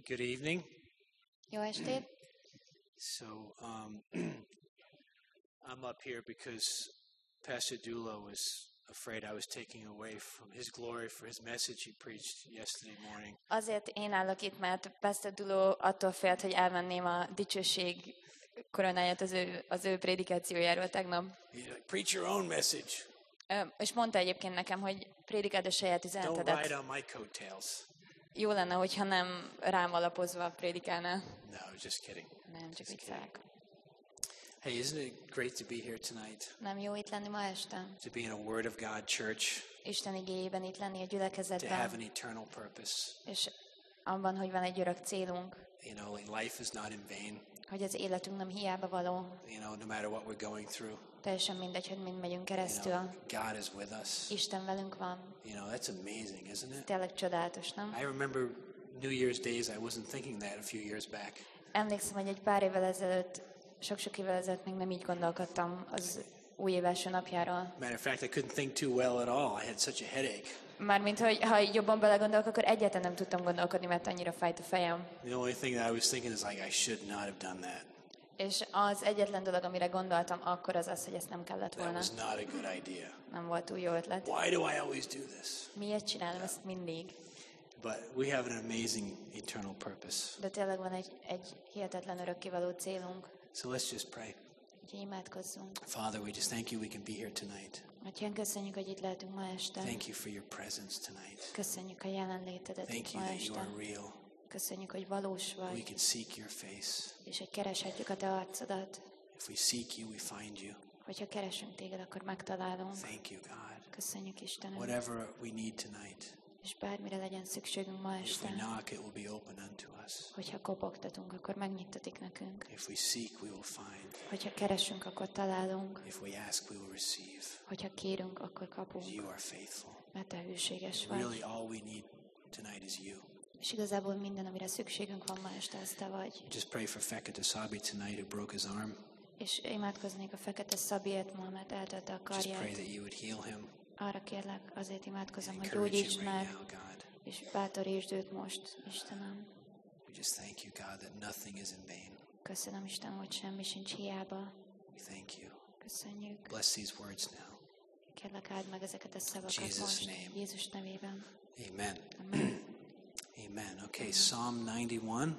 Good evening. Jó estét! So I'm up here because Pastor Dula was afraid I was taking away from his glory for his message he preached yesterday morning. Azért én állok itt, mert Pastor Dulo attól félt, hogy elvenném a dicsőség koronáját az ő prédikációjáról tegnap. Preach your own message. És mondta egyébként nekem, hogy prédikáld a saját Don't üzenetedet. ride on my coattails. Jó lenne, hogyha nem rám alapozva prédikálnál. No, just kidding. Nem, csak viccelek. Hey, isn't it great to be here tonight? Nem jó itt lenni ma este? To be in a Word of God church, Isten igéjében itt lenni a to have an gyülekezetben, eternal purpose. és abban, hogy van egy örök célunk, You know, like life is not in vain. hogy az életünk nem hiába való, You know, no matter what we're going through, teljesen mindegy, hogy mind megyünk you keresztül. know, God is with us. Isten velünk van. You know, that's amazing, isn't it? Tényleg csodálatos, nem? I remember New Year's days, I wasn't thinking that a few years back. Emlékszem, hogy egy pár évvel ezelőtt, sok-sok évvel ezelőtt még nem így gondolkodtam az új év első napjáról. Matter of fact, I couldn't think too well at all. I had such a headache. Mármint, hogy ha jobban belegondolok, akkor egyáltalán nem tudtam gondolkodni, mert annyira fájt a fejem. The only thing that I was thinking is like, I should not have done that. És az egyetlen dolog, amire gondoltam akkor az az, hogy ezt nem kellett That volna. was not a good idea. Nem volt túl jó ötlet. Why do I always do this? Miért csinálom ezt mindig? But we have an amazing eternal purpose. De tényleg van egy hihetetlen örökkévaló célunk. So let's just pray. Úgyhogy imádkozzunk. Father, we just thank you we can be here tonight. Atyán, köszönjük, hogy itt lehetünk ma este. Thank you for your presence tonight. Köszönjük a jelenlétedet Thank itt you ma that you este. are real. Köszönjük, hogy valós We vagy, can seek your face. és hogy kereshetjük a te arcodat. If we seek you, we find you. Hogyha keresünk téged, akkor megtalálunk. Thank you, God. Köszönjük, Istenem. Whatever we need tonight, És bármire legyen szükségünk ma if we este, knock, it will be open unto us. hogyha kopogtatunk, akkor megnyitatik nekünk. If we seek, we will find. Hogyha keresünk, akkor találunk. If we ask, we will receive. Hogyha kérünk, akkor kapunk. You are faithful. Mert te hűséges vagy. Really, all we need tonight is you. És igazából minden, amire szükségünk van ma este, az te vagy. Just pray for Fekete Sabi tonight, who broke his arm. És imádkoznék a Fekete Szabiért ma, mert eltölte a Just pray karját. that you would heal him. Arra kérlek, azért imádkozom, hogy Encourage him gyógyítsd right meg, now, God. és bátorítsd őt most, Istenem. We just thank you, God, that nothing is in vain. Köszönöm, Istenem, hogy semmi sincs hiába. We thank you. Köszönjük. Bless these words now. Kérlek, áld meg ezeket a szavakat Jesus' most. name. Jézus nevében. Amen. Amen. Amen. Okay, Psalm 91,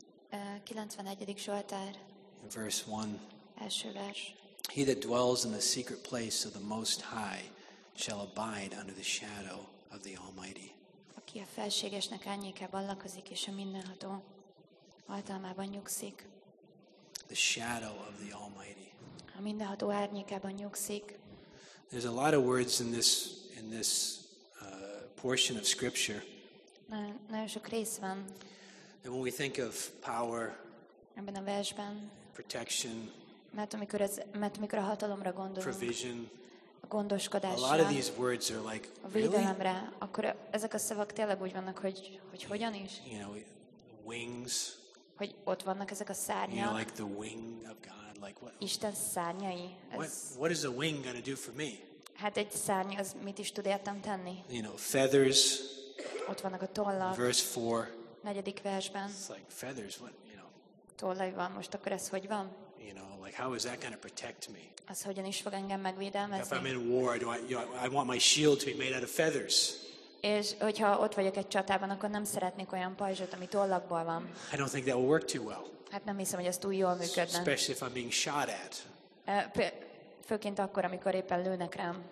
91. Zsoltár, verse 1. első vers. He that dwells in the secret place of the Most High shall abide under the shadow of the Almighty. Aki a felségesnek árnyékában lakozik, és a mindenható hatalmában nyugszik. The shadow of the Almighty. A mindenható árnyékában nyugszik. There's a lot of words in this portion of Scripture. Nagyon sok rész van And when we think of power, ebben a versben, protection, mert amikor a hatalomra gondolunk, provision, a a gondoskodásra, lot of these words are like, a really? védelemre, akkor ezek a szavak tényleg úgy vannak, hogy hogyan is? You know, wings, Hogy ott vannak ezek a you szárnyak, know, like the wing of God. Like Isten szárnyai. what is a wing going to do for me? Hát egy szárny, az mit is tud értem tenni? You know, feathers, Ott vannak a tollak, verse 4. 4. versben. It's like feathers, what, Tollai van, most akkor ez hogy van? like how is that going to protect me? Az hogyan is fog engem If I'm megvédelmezni? in war, I want my shield to be made out of feathers. És hogyha ott vagyok egy csatában, akkor nem szeretnék olyan pajzsot, ami tollakból van. I don't think that will work too well, Hát nem hiszem, hogy ez túl jól működne. especially if I'm being shot at. Főként akkor, amikor éppen lőnek rám.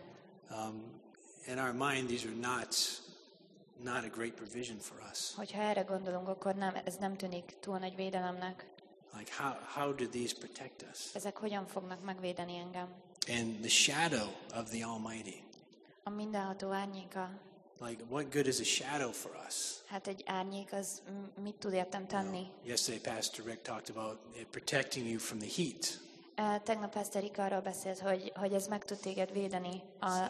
In our mind, these are not a great provision for us. Hogyha erre gondolunk, akkor ez nem tűnik túl nagy védelemnek. Like how do these protect us? Ezek hogyan fognak megvédeni engem? And the shadow of the Almighty. A mindenható árnyéka. Like what good is a shadow for us? Hát egy árnyék az mit tud értem tenni? Yesterday, Pastor Rick talked about it protecting you from the heat. Tegnap Pastor Rick arról beszélt, hogy ez meg tud téged védeni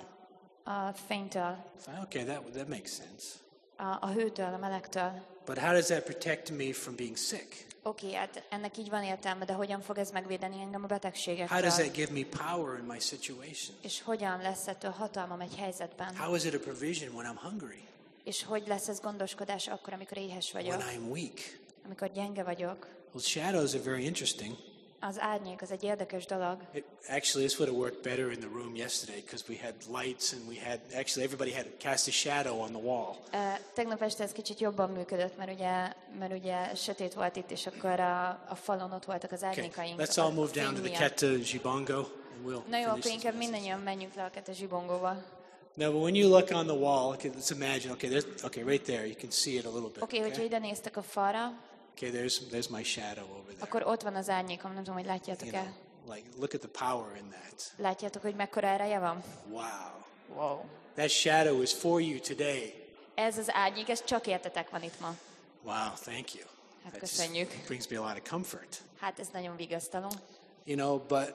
a fénytől, Okay, that makes sense. a hőtől, a melegtől. But how does that protect me from being sick? Oké, hát ennek így van értelme, de hogyan fog ez megvédeni engem a betegségektől? How does that give me power in my situation? És hogyan lesz ettől hatalmam egy helyzetben? How is it a provision when I'm hungry? És hogy lesz ez gondoskodás akkor, amikor éhes vagyok? When I'm weak? amikor gyenge vagyok, Well, shadows are very interesting. az árnyék az egy érdekes dolog. Actually, this would have worked better in the room yesterday because we had lights and actually everybody had cast a shadow on the wall. Tegnap este ez kicsit jobban működött, mert ugye sötét volt itt, és akkor a falon ott voltak az Okay, árnyékaink. let's all move down to the Keta Zhibongo and we'll Na jó, finish akkor this inkább message. mindannyian menjünk le a Keta Zsibongóba. Now, but when you look on the wall, okay, let's imagine, okay, right there, you can see it a little bit. Oké, hogyha ide néztek a falra, Okay, there's my shadow over there. akkor ott van az árnyékom, nem tudom, hogy You látjátok-e. know, like, look at the power in that. Látjátok, hogy mekkora ereje van? Wow. Wow. That shadow is for you today. Ez az árnyék, ez csak értetek van itt ma. Wow, thank you. Hát That just köszönjük. brings me a lot of comfort. Hát ez nagyon vigasztaló. You know,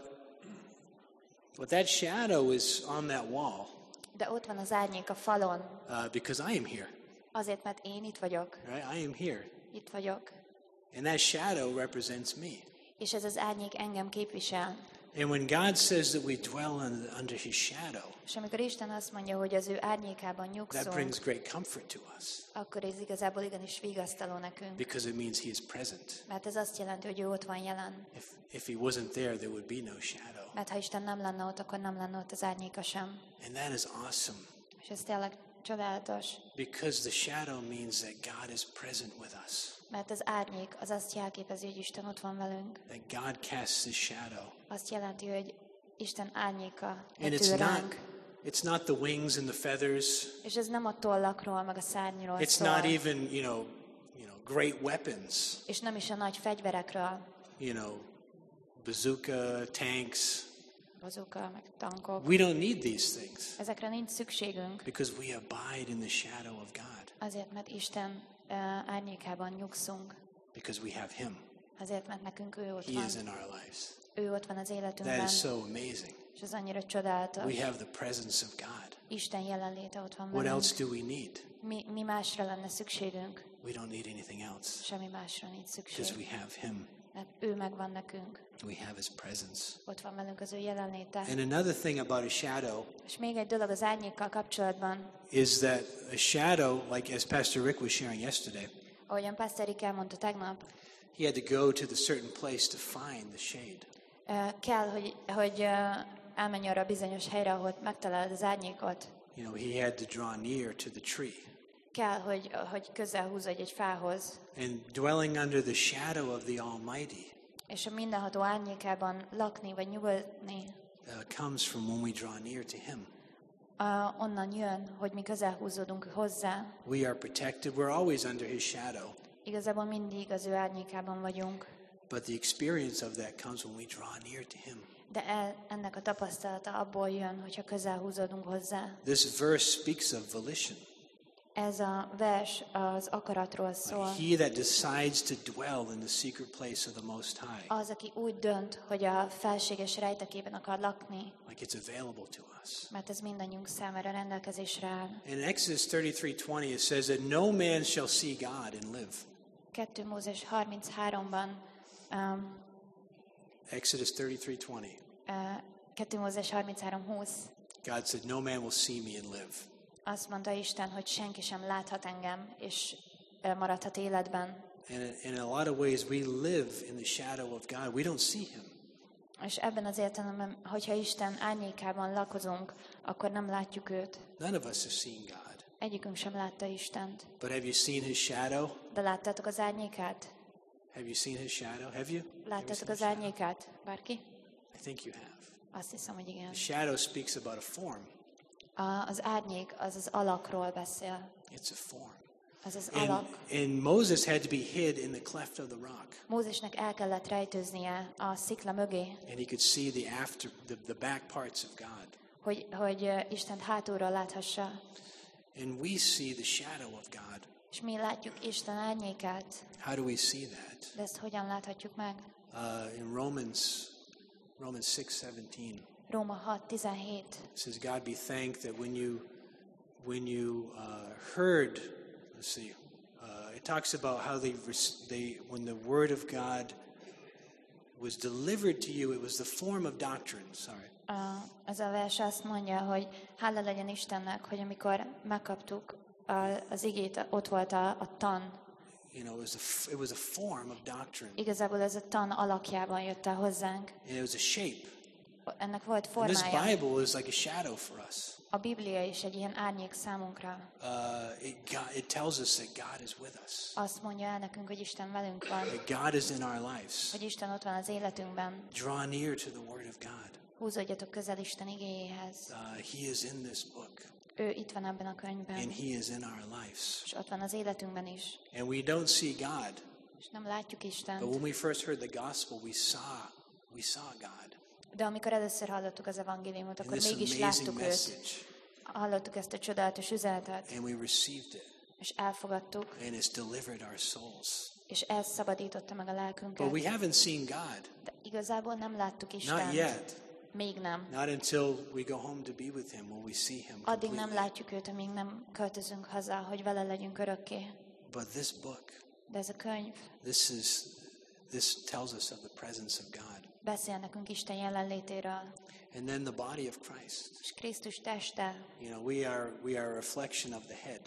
but that shadow is on that wall De ott van az árnyék a falon, because I am here, azért, mert én itt vagyok. right? I am here. Itt vagyok. And that shadow represents me. És ez az árnyék engem képvisel. And when God says that we dwell under his shadow, És amikor Isten azt mondja, hogy az ő árnyékában that nyugszunk, brings great comfort to us akkor ez igazából igenis vigasztaló nekünk. because it means he is present. Mert ez azt jelenti, hogy ő ott van jelen. If he wasn't there would be no shadow. Mert ha Isten nem lenne ott, akkor nem lenne ott az árnyéka sem. And that is awesome És ez tényleg csodálatos. because the shadow means that God is present with us. Mert az árnyék az azt jelképezi, hogy Isten ott van velünk. That God casts his shadow. Azt jelenti, hogy Isten árnyéka And vetül ránk. it's not the wings and the feathers. És ez nem a tollakról, meg a szárnyról It's szól. not even, you know, great weapons. És nem is a nagy fegyverekről. Bazooka, tanks. Bazooka, meg tankok. We don't need these things Ezekre nincs szükségünk. because we abide in the shadow of God Azért, mert Isten árnyékában nyugszunk. because we have him. Azért, mert nekünk ő ott He van. is in our lives. Ő ott van az életünkben. That is so amazing. És ez annyira csodálatos. We have the presence of God. Isten jelenléte ott van What velünk. else do we need? Mi másra lenne szükségünk? We don't need anything else Semmi másra nincs because szükség. we have him. Mert ő megvan nekünk. We have his presence. Ott van velünk az ő jelenléte. And another thing about a shadow És még egy dolog az árnyékkal kapcsolatban, is that a shadow, like as Pastor Rick was sharing yesterday, ahogyan Pastor Rick elmondta tegnap, he had to go to the certain place to find the shade. kell, hogy elmenj arra a bizonyos helyre, ahol megtalálod az árnyékot. You know, he had to draw near to the tree. Kell, hogy közel húzódj egy fához. And dwelling under the shadow of the Almighty És a mindenható árnyékában lakni vagy nyugodni, comes from when we draw near to him. onnan jön, hogy mi közel húzódunk hozzá. We are protected. We're always under his shadow. Igazából mindig az ő árnyékában vagyunk. But the experience of that comes when we draw near to him. De ennek a tapasztalata abból jön, hogyha közel húzódunk hozzá. This verse speaks of volition. Ez a vers az akaratról szól. He that decides to dwell in the secret place of the Most High. Az, aki úgy dönt, hogy a felséges rejtekében akar lakni, Like it's available to us. mert ez mindannyiunk számára rendelkezésre áll. In Exodus 33:20 it says that no man shall see God and live. 2 Mózes 33-ban, Exodus 33:20. 2 Mózes 33:20, God said, no man will see me and live. azt mondta Isten, hogy senki sem láthat engem, és maradhat életben. And in a lot of ways we live in the shadow of God. We don't see him. És ebben az értelemben, hogyha Isten árnyékában lakozunk, akkor nem látjuk őt. None of us have seen God. Egyikünk sem látta Istent. But have you seen his shadow? De láttátok az árnyékát? Have you seen his shadow? Have you? Láttátok az árnyékát? Bárki? I think you have. Azt hiszem, hogy igen. The shadow speaks about a form. Az árnyék az az alakról beszél. It's a form. Az az alak. And Moses had to be hid in the cleft of the rock. Mózesnek el kellett rejtőznie a szikla mögé, And he could see the back parts of God. hogy Istent hátulról láthassa. And we see the shadow of God. És mi látjuk Isten árnyékát. How do we see that? De ezt hogyan láthatjuk meg? In Romans 6:17. Róma 6:17. It says, God be thanked that when you heard, let's see, it talks about how when the word of God was delivered to you, it was the form of doctrine. Sorry. Ez a vers azt mondja, hogy hála legyen Istennek, hogy amikor megkaptuk az igét, ott volt a tan. it was a form of doctrine. Igazából ez a tan alakjában jött el hozzánk. And it was a shape. Ennek volt And this formája. Bible is like a shadow for us. A Biblia is egy ilyen árnyék számunkra. It tells us that God is with us. Azt mondja el nekünk, hogy Isten velünk van, That God is in our lives. hogy Isten ott van az életünkben. Draw near to the Word of God. Húzódjatok közel Isten igéjéhez. He is in this book. Ő itt van ebben a könyvben, And He is in our lives. és ott van az életünkben is. And we don't see God. És nem látjuk But Istent. when we first heard the gospel, we saw God. De amikor először hallottuk az evangéliumot, In akkor this mégis amazing láttuk őt. message. Hallottuk ezt a csodálatos üzenetet, And we received it. és elfogadtuk, And it's delivered our souls. és ez szabadította meg a But lelkünket. we haven't seen God. De igazából nem láttuk Not Istent. yet. Még nem. Not until we go home to be with Him will we see Him Addig nem completely. látjuk őt, amíg nem költözünk haza, hogy vele legyünk örökké. But this book, De ez a könyv this tells us of the presence of God. beszél nekünk Isten jelenlétéről, And then the body of Christ. és Krisztus teste, We are a reflection of the head.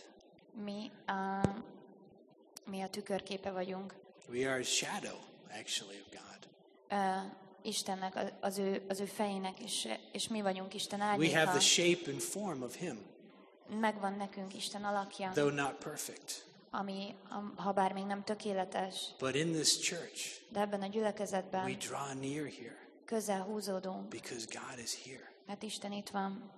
mi a tükörképe vagyunk. We are a shadow, actually, of God. Istennek, az ő fejének, és mi vagyunk Isten We have árnyéka. the shape and form of Him, Megvan nekünk Isten alakja, though not perfect. ami, ha bár még nem tökéletes, But in this church, de ebben a we gyülekezetben draw near here közel húzódunk, because God is here. mert Isten itt van,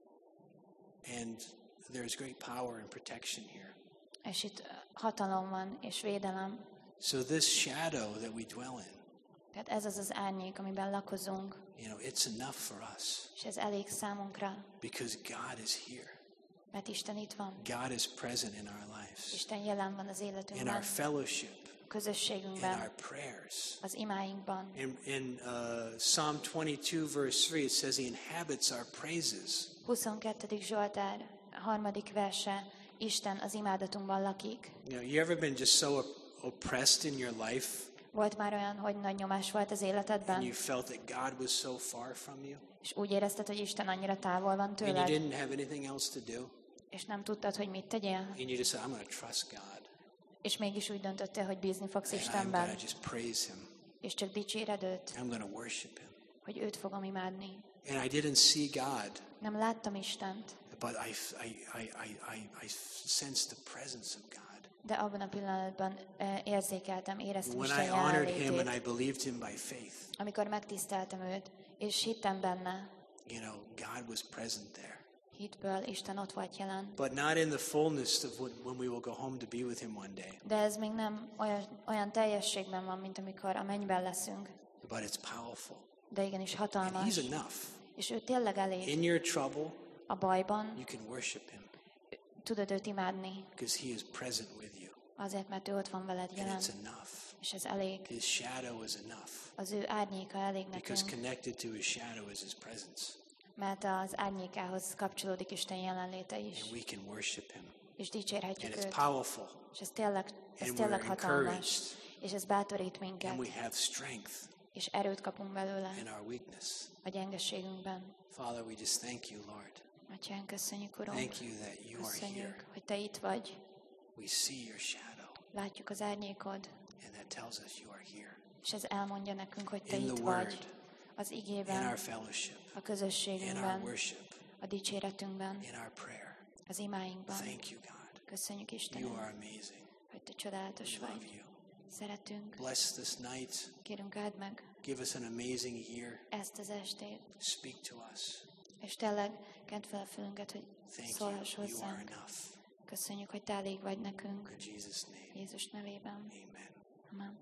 And there's great power and protection here. és itt hatalom van, és védelem. So this shadow that we dwell in, Tehát ez az az árnyék, amiben lakozunk, it's enough for us és ez elég számunkra, because God is here. mert Isten itt van. God is present in our lives, Isten jelen van az in our életünkben, fellowship, a in közösségünkben, our prayers. az imáinkban. In Psalm 22, verse 3, it says He inhabits our praises. 22. Zsoltár 3. verse, Isten az imádatunkban lakik. You ever been just so oppressed in your life Volt már olyan, hogy nagy nyomás volt az and életedben, you felt that God was so far from you és úgy érezted, hogy Isten annyira távol van and you tőled, didn't have anything else to do és nem tudtad, hogy mit tegyél, and you just said, I'm going to trust God és mégis úgy döntöttél, hogy bízni fogsz and I'm Istenben, going to just praise Him. és csak dicséred őt, I'm going to worship Him. hogy őt fogom imádni. And I didn't see God, Nem láttam Istent, but I sensed the presence of God. de abban a pillanatban érzékeltem, éreztem When Isten I honored Him and I jelenlétét. believed Him by faith, Amikor megtiszteltem őt, és hittem benne, God was present there. hitből Isten ott volt jelen. But not in the fullness of when we will go home to be with Him one day. De ez még nem olyan teljességben van, mint amikor a mennyben leszünk. But it's powerful. De igenis And hatalmas. He's enough. És ő tényleg elég. In your trouble, A bajban you can worship Him tudod őt imádni, because He is present with you. azért, mert ő ott van veled And jelen. it's enough. És ez elég. His shadow is enough. Az ő árnyéka elég Because nekünk, connected to His shadow is His presence. mert az árnyékához kapcsolódik Isten jelenléte is. And we can worship Him. És And dicsérhetjük it's őt. powerful. És ez tényleg And hatalmas. encouraged. És ez bátorít And minket. we have strength És erőt kapunk belőle in our weakness. a gyengeségünkben. Father, we just thank you, Lord. Atyánk, köszönjük, Urunk. Thank you that you are here. Köszönjük, hogy Te itt vagy. We see your shadow. Látjuk az árnyékod, And that tells us you are here. és ez elmondja nekünk, hogy Te In itt the vagy. Word, Az in igében, our fellowship, a in our közösségünkben, worship, a dicséretünkben, in our prayer. az imáinkban. Thank you, God. Köszönjük, You Istenem, are amazing. hogy Te csodálatos We love vagy. you. Szeretünk. Bless this night. Kérünk, áld meg Give us an amazing ear. ezt az estét, Speak to us. és tényleg kedd fel a fülünket, hogy Thank szólhass you. You are hozzánk. enough. Köszönjük, hogy Te elég vagy nekünk. In Jesus' name. Jézus nevében. Amen. Amen.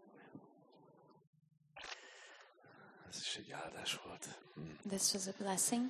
Ez is egy áldás volt. This was a blessing.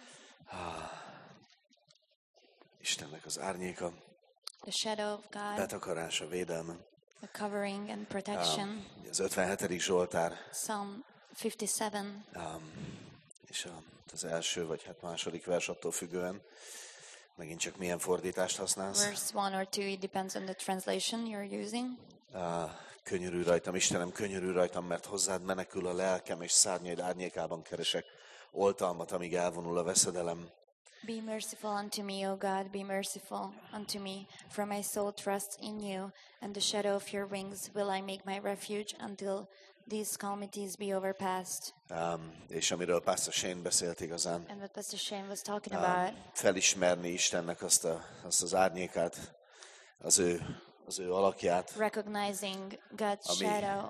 Istennek az árnyéka, The shadow of God, betakarása, védelme. the covering and protection. Az 57. Zsoltár, Psalm 57, és az első vagy hát második vers attól függően, megint csak milyen fordítást használsz. verse 1 or 2, it depends on the translation you're using. Könyörülj rajtam, Istenem, könyörülj rajtam, mert hozzád menekül a lelkem, és szárnyaid árnyékában keresek oltalmat, amíg elvonul a veszedelem. Be merciful unto me, O God, be merciful unto me, for my soul trusts in you, and the shadow of your wings will I make my refuge until these calamities be overpassed. És amiről Pastor Shane beszélt igazán, And what Pastor Shane was talking about, felismerni Istennek azt az árnyékát, az ő alakját, recognizing God's Ami- shadow,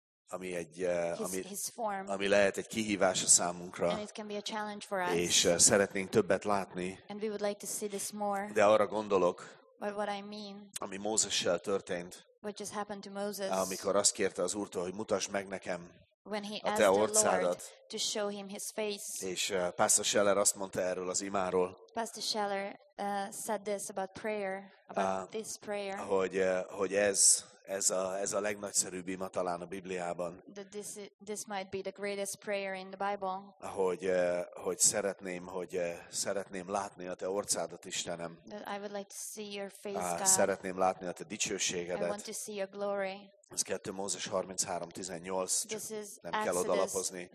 ami his form, ami lehet egy kihívás a számunkra, and it can be a challenge for us. és szeretnénk többet látni, And we would like to see this more. de arra gondolok, But what I mean, ami Mózessel történt, what just happened to Moses, amikor azt kérte az Úrtól, hogy mutasd meg nekem when he a asked te the Lord orcádat, to show him his face. és Pastor Scheller azt mondta erről az imáról, Pastor Scheller said this about prayer, about this prayer, hogy ez a legnagyszerűbb ima talán a Bibliában, that this might be the greatest prayer in the Bible. hogy szeretném látni a te orcádat, Istenem. That I would like to see your face, God. Szeretném látni a te I want dicsőségedet. to see your glory. Ez 2 Mózes 33:18, This is nem kell Exodus odalapozni.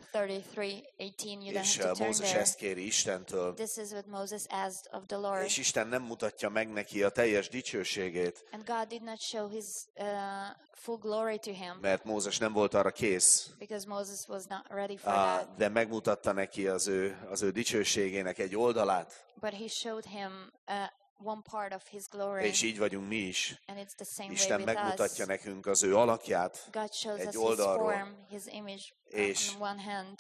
33:18. You don't És have to turn Mózes there. ezt kéri Istentől, This is what Moses asked of the Lord. és Isten nem mutatja meg neki a teljes dicsőségét, And God did not show his full glory to him mert Mózes nem volt arra kész, because Moses was not ready for that. de megmutatta neki az ő dicsőségének egy oldalát, But he showed him one part of his glory. és így vagyunk mi is. And it's the same Isten way with megmutatja us. nekünk az ő alakját, God shows egy us his oldalról, form, his image és- on one hand.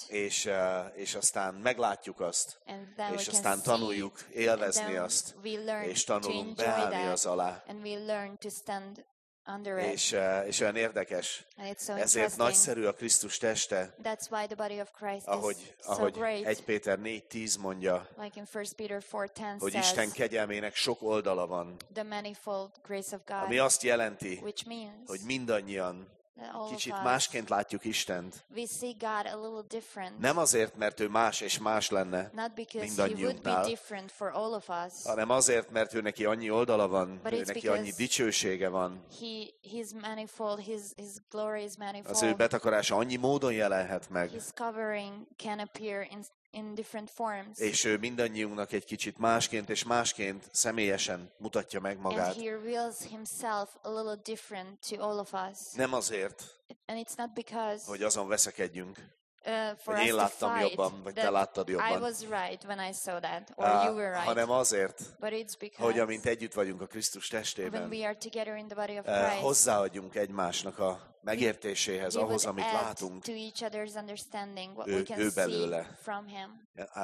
és aztán meglátjuk azt, And then és we aztán can see tanuljuk it, élvezni and then azt, we learn és to tanulunk enjoy beállni that, az alá. and we learn to stand under it. És olyan érdekes, And it's so ezért interesting. nagyszerű a Krisztus teste, That's why the body of Christ is ahogy so great. 1 Péter 4:10 mondja, Like in 1 Peter 4:10 hogy says, Isten kegyelmének sok oldala van, the manifold grace of God, ami azt jelenti, which means hogy mindannyian that all kicsit of us, másként látjuk Istent. we see God a little different. Nem azért, mert ő más és más lenne, Not because he would be mindannyiunknál, different for all of us. hanem azért, mert ő neki annyi oldala van, But ő it's neki because annyi dicsősége van, He's manifold, his glory is az ő manifold. betakarása annyi módon jelenhet meg, His covering can appear in different forms. és ő mindannyiunknak egy kicsit másként és másként személyesen mutatja meg And magát. he reveals himself a little different to all of us. Nem azért, And it's not because hogy azon veszekedjünk, for hogy én us to láttam fight jobban, vagy te that láttad I jobban, was right when I saw that, or you were right. hanem azért, But it's because hogy amint együtt vagyunk a Krisztus when testében, we are together in the body of Christ, hozzáadjunk egymásnak a megértéséhez, we ahhoz, would amit add látunk. to each other's understanding what Ő- we can ő see belőle. from him.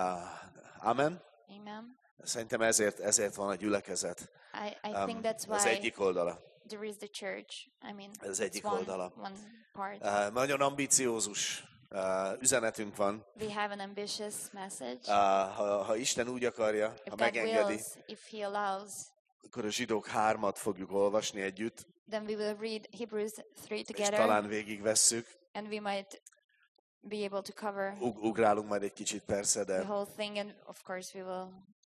Amen? Amen. Szerintem ezért van a gyülekezet. I think that's Az why egyik oldala. there is the church. I mean, Ez it's egyik one, oldala. one part. Nagyon ambiciózus üzenetünk van. We have an ambitious message. Ha Isten úgy akarja, If ha God megengedi, wills, if He allows, akkor a Zsidók 3-at fogjuk olvasni együtt, then we will read Hebrews 3 és together, talán végigvesszük. and we might be able to cover Ugrálunk majd egy kicsit persze, the de, whole thing, and of course we will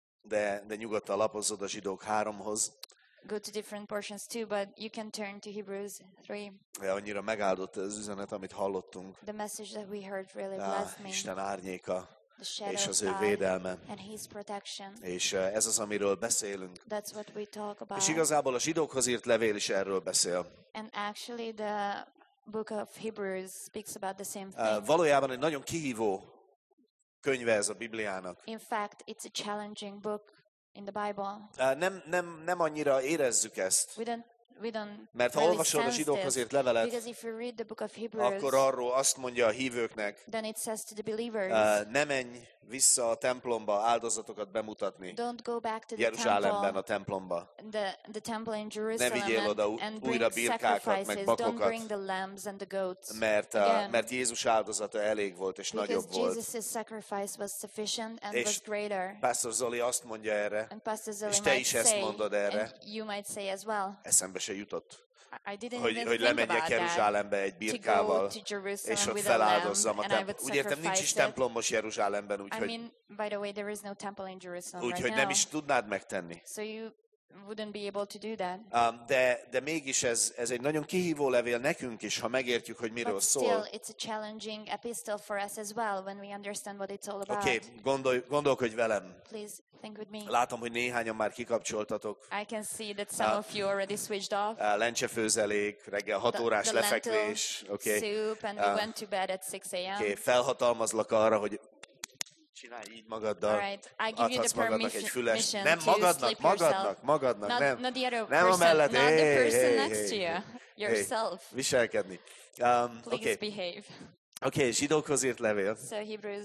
de nyugodtan lapozzod a Zsidók 3-hoz. go to different portions too, but you can turn to Hebrews 3. Annyira megáldott az üzenet, amit hallottunk. The message that we heard really blessed me. Isten árnyéka The shadow és of az ő God védelme. and His protection. És ez az, amiről beszélünk. That's what we talk about. És igazából a zsidókhoz írt levél is erről beszél. And actually the book of Hebrews speaks about the same thing. Valójában egy nagyon kihívó könyve ez a Bibliának. In fact, it's a challenging book in the Bible. Nem annyira érezzük ezt, We don't mert ha really olvasod a sense zsidókhoz this, írt levelet, because if you read the book of Hebrews, akkor arról azt mondja a hívőknek, then it says to the believers, ne menj vissza a templomba áldozatokat bemutatni, don't go back to the Jeruzsálemben temple, a templomba. the temple in Jerusalem vigyél oda and újra bring birkákat, meg sacrifices. Don't bakokat. bring the lambs and the goats. Mert Again, Jézus áldozata elég volt és because nagyobb volt. Jesus' sacrifice was sufficient and És was greater. Pastor Zoli azt mondja erre, And Pastor Zoli és te might is ezt say, mondod erre. and you might say as well, eszembe se jutott, I didn't even hogy think lemegyek about that. Jeruzsálembe egy To go birkával, to Jerusalem és ott with a lamb, feláldozzam a and I would templomot. Úgy értem, nincs is sacrifice it. templomos Jeruzsálemben, I úgyhogy mean, by the way, there is no temple in Jerusalem úgyhogy right nem now. is tudnád megtenni. So you wouldn't be able to do that. De mégis ez egy nagyon kihívó levél nekünk is, ha megértjük, hogy miről But szól. still, it's a challenging epistle for us as well when we understand what it's all about. Oké, gondolkodj velem. Please think with me. Látom, hogy néhányan már kikapcsoltatok. I can see that some of you already switched off. Lencsefőzelék, reggel 6 órás The lefekvés. lentil soup, and we went to bed at 6 a.m. Oké, felhatalmazlak arra, hogy csinálj így magaddal. Alright, I give you Adhatsz the magadnak egy füles. permission Nem, to magadnak, sleep yourself. magadnak, nem. Not the other Nem a person, mellett. not the person Hey, next to you. Yourself. Viselkedni. Please behave. Oké, Zsidókhoz írt levél. So Hebrews,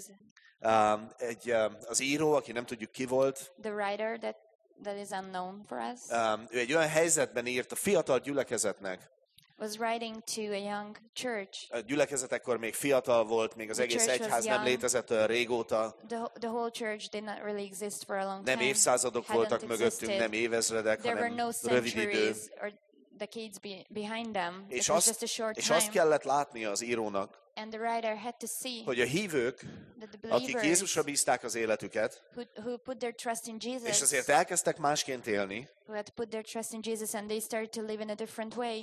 Az író, aki nem tudjuk ki volt, the writer that is unknown for us, ő egy olyan helyzetben írt a fiatal gyülekezetnek. was writing to a young church. A gyülekezet ekkor még fiatal volt, még az The egész church was egyház nem young. létezett olyan régóta. The whole church did not really exist for a long Nem time. évszázadok Hadn't voltak mögöttünk, existed. nem évezredek, There were hanem no rövid idő. centuries or decades behind them. It És was just a short azt time. kellett látnia az írónak, And the writer had to see hogy a hívők, that the akik believers Jézusra bízták az életüket, who put their trust in és Jesus, azért elkezdtek másként élni, who had put their trust in Jesus, and they started to live in a different way.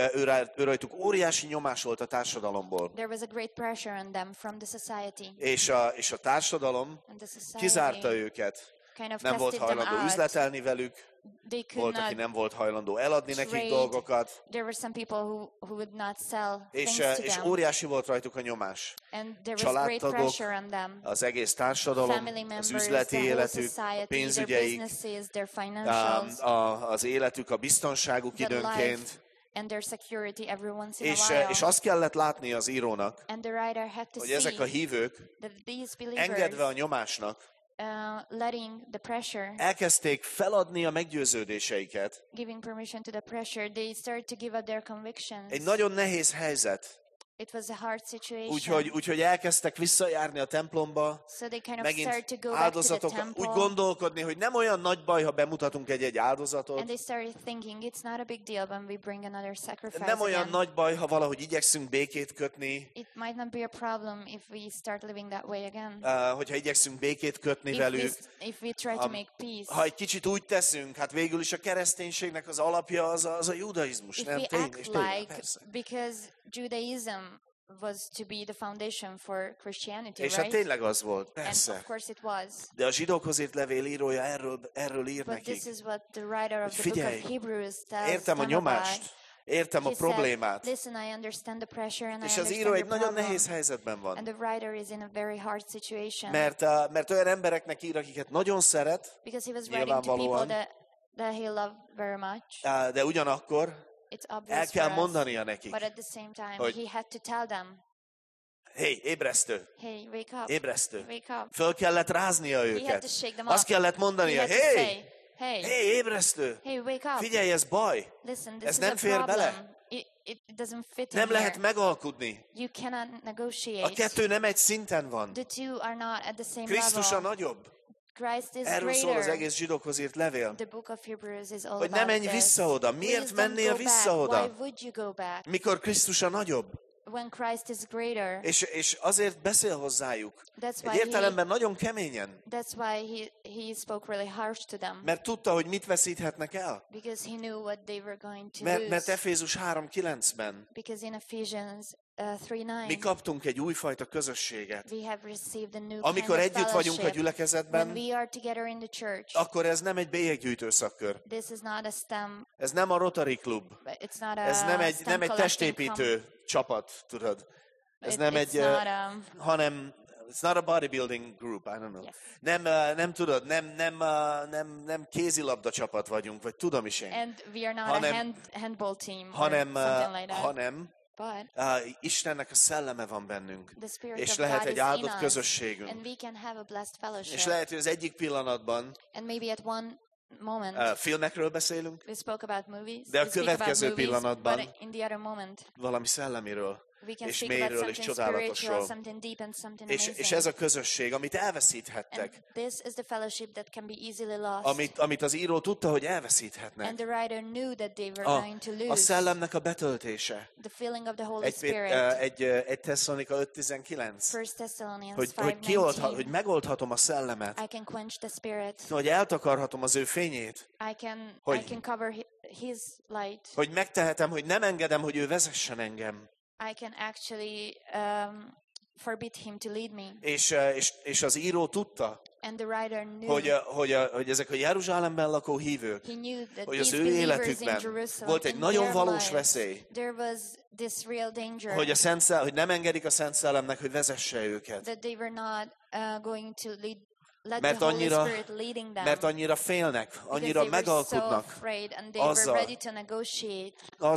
ő rajtuk óriási nyomás volt a társadalomból. There was a great pressure on them from the society. És a társadalom And the society kizárta őket. kind of Nem volt tested them hajlandó out. üzletelni velük, They could volt, aki not nem volt hajlandó eladni nekik trade. dolgokat, There were some people who would not sell és things to them. óriási volt rajtuk a nyomás. And there was great Családtagok, pressure on them. az egész társadalom, Family az members, üzleti the whole életük, a society, their pénzügyeik, businesses, their financials, az életük, a biztonságuk their időnként. life, and their security every once in a És while. azt kellett látni az írónak, And the writer had to hogy see ezek a hívők that these believers, engedve a nyomásnak, letting the pressure, elkezdték feladni a meggyőződéseiket. giving permission to the pressure, they started to give up their convictions. Egy nagyon nehéz helyzet. It was a hard situation. Úgyhogy elkezdtek visszajárni a templomba, So they kind of megint started to go back to the áldozatokat, temple. úgy gondolkodni, hogy nem olyan nagy baj, ha bemutatunk egy áldozatot, And they started thinking it's not a big deal when we bring another sacrifice nem olyan again. nagy baj, ha valahogy igyekszünk békét kötni, It might not be a problem if we start living that way again. hogyha igyekszünk békét kötni velük. If we try to make peace. Ha egy kicsit úgy teszünk, hát végül is a kereszténységnek az alapja az a judaizmus, If nem? we Tényleg, act tényleg, like, persze. because Judaism was to be the foundation for Christianity, És hát right? tényleg az volt, And persze. of course it was. De a zsidókhoz írt levél írója erről ír But nekik. this is what the writer of the Figyelj, book of Hebrews tells Értem a them about. nyomást, értem a He problémát. said, listen, I understand the pressure and I És az understand író egy the nagyon problem. nehéz helyzetben van. And the writer is in a very hard situation. Mert olyan embereknek ír, akiket nagyon szeret, Because he was writing to people nyilvánvalóan, that he loved very much. de ugyanakkor It's obvious el kell for us. mondania nekik, But at the same time, hogy- he had to tell them, hey, ébresztő, hey, wake up, ébresztő. wake up. Föl kellett ráznia He had őket. to shake them Azt up. kellett He mondania, had to hey, say, hey, hey, ébresztő, hey, wake up. figyelj, ez baj. Listen, this ez is nem a fér problem. bele. It doesn't fit Nem in lehet here. megalkudni. You cannot A negotiate. kettő nem egy szinten van. The two are not at the same Krisztus a level. nagyobb. Christ is Erről szól az greater. egész zsidókhoz írt levél. The book of Hebrews is all Hogy ne about menj this. vissza oda. Miért Please don't mennél go vissza back. oda? Why would you go back Mikor Krisztus a nagyobb. when Christ is greater? És azért beszél hozzájuk. That's Egy why értelemben nagyon keményen. That's why he spoke really harsh to them. Mert tudta, hogy mit veszíthetnek el. Because he knew what they were going to Mert lose. Efézus 3:9-ben Because in Ephesians 3:9, mi kaptunk egy újfajta közösséget. we have received a new Amikor kind of együtt vagyunk a fellowship. When gyülekezetben, we are together in the church, akkor ez nem egy bélyeggyűjtő szakkör. this is not a stem, Ez nem a Rotary Club. it's not a Ez nem egy stem collecting testépítő csapat, tudod. Ez nem it's egy, not, hanem it's not a bodybuilding group, I don't know. Yes. Nem tudod, nem kézilabda csapat vagyunk, vagy tudom is én. and we are not hanem- a handball team Hanem, or something like that. hanem But Istennek a szelleme van bennünk. the Spirit És of lehet God egy is in áldott us, közösségünk. and we can have a blessed fellowship. És lehet, hogy az egyik pillanatban And maybe at one moment, filmekről beszélünk, we spoke about movies, de a we speak about következő movies, pillanatban but in the other moment, valami szellemiről. We can és speak about mélyről és something spiritual, csodálatosról. something deep and something És amazing. ez a közösség, amit And elveszíthettek, this is the fellowship that can be easily lost. amit az író tudta, hogy elveszíthetnek. And the writer knew that they were going to A lose. szellemnek a betöltése. The filling of the Holy Egy Spirit. Tesszalonika 5:19. 1 Thessalonians Hogy 5:19. megoldhatom a szellemet, I can quench the Spirit. hogy eltakarhatom az ő fényét, I can Hogy- cover his light. hogy megtehetem, hogy nem engedem, hogy ő vezessen engem. I can actually forbid him to lead me. És az író tudta, And the writer knew. hogy ezek a Jeruzsálemben lakó hívők, He knew that hogy az these ő believers in életükben Jerusalem, volt egy in nagyon their valós lives, veszély, there was this real danger hogy nem engedik a Szent Szellemnek, hogy vezesse őket. that they were not going to let Mert the Holy annyira- Spirit leading them. Mert annyira félnek, Because annyira they were so megalkudnak afraid and they azzal- were ready to negotiate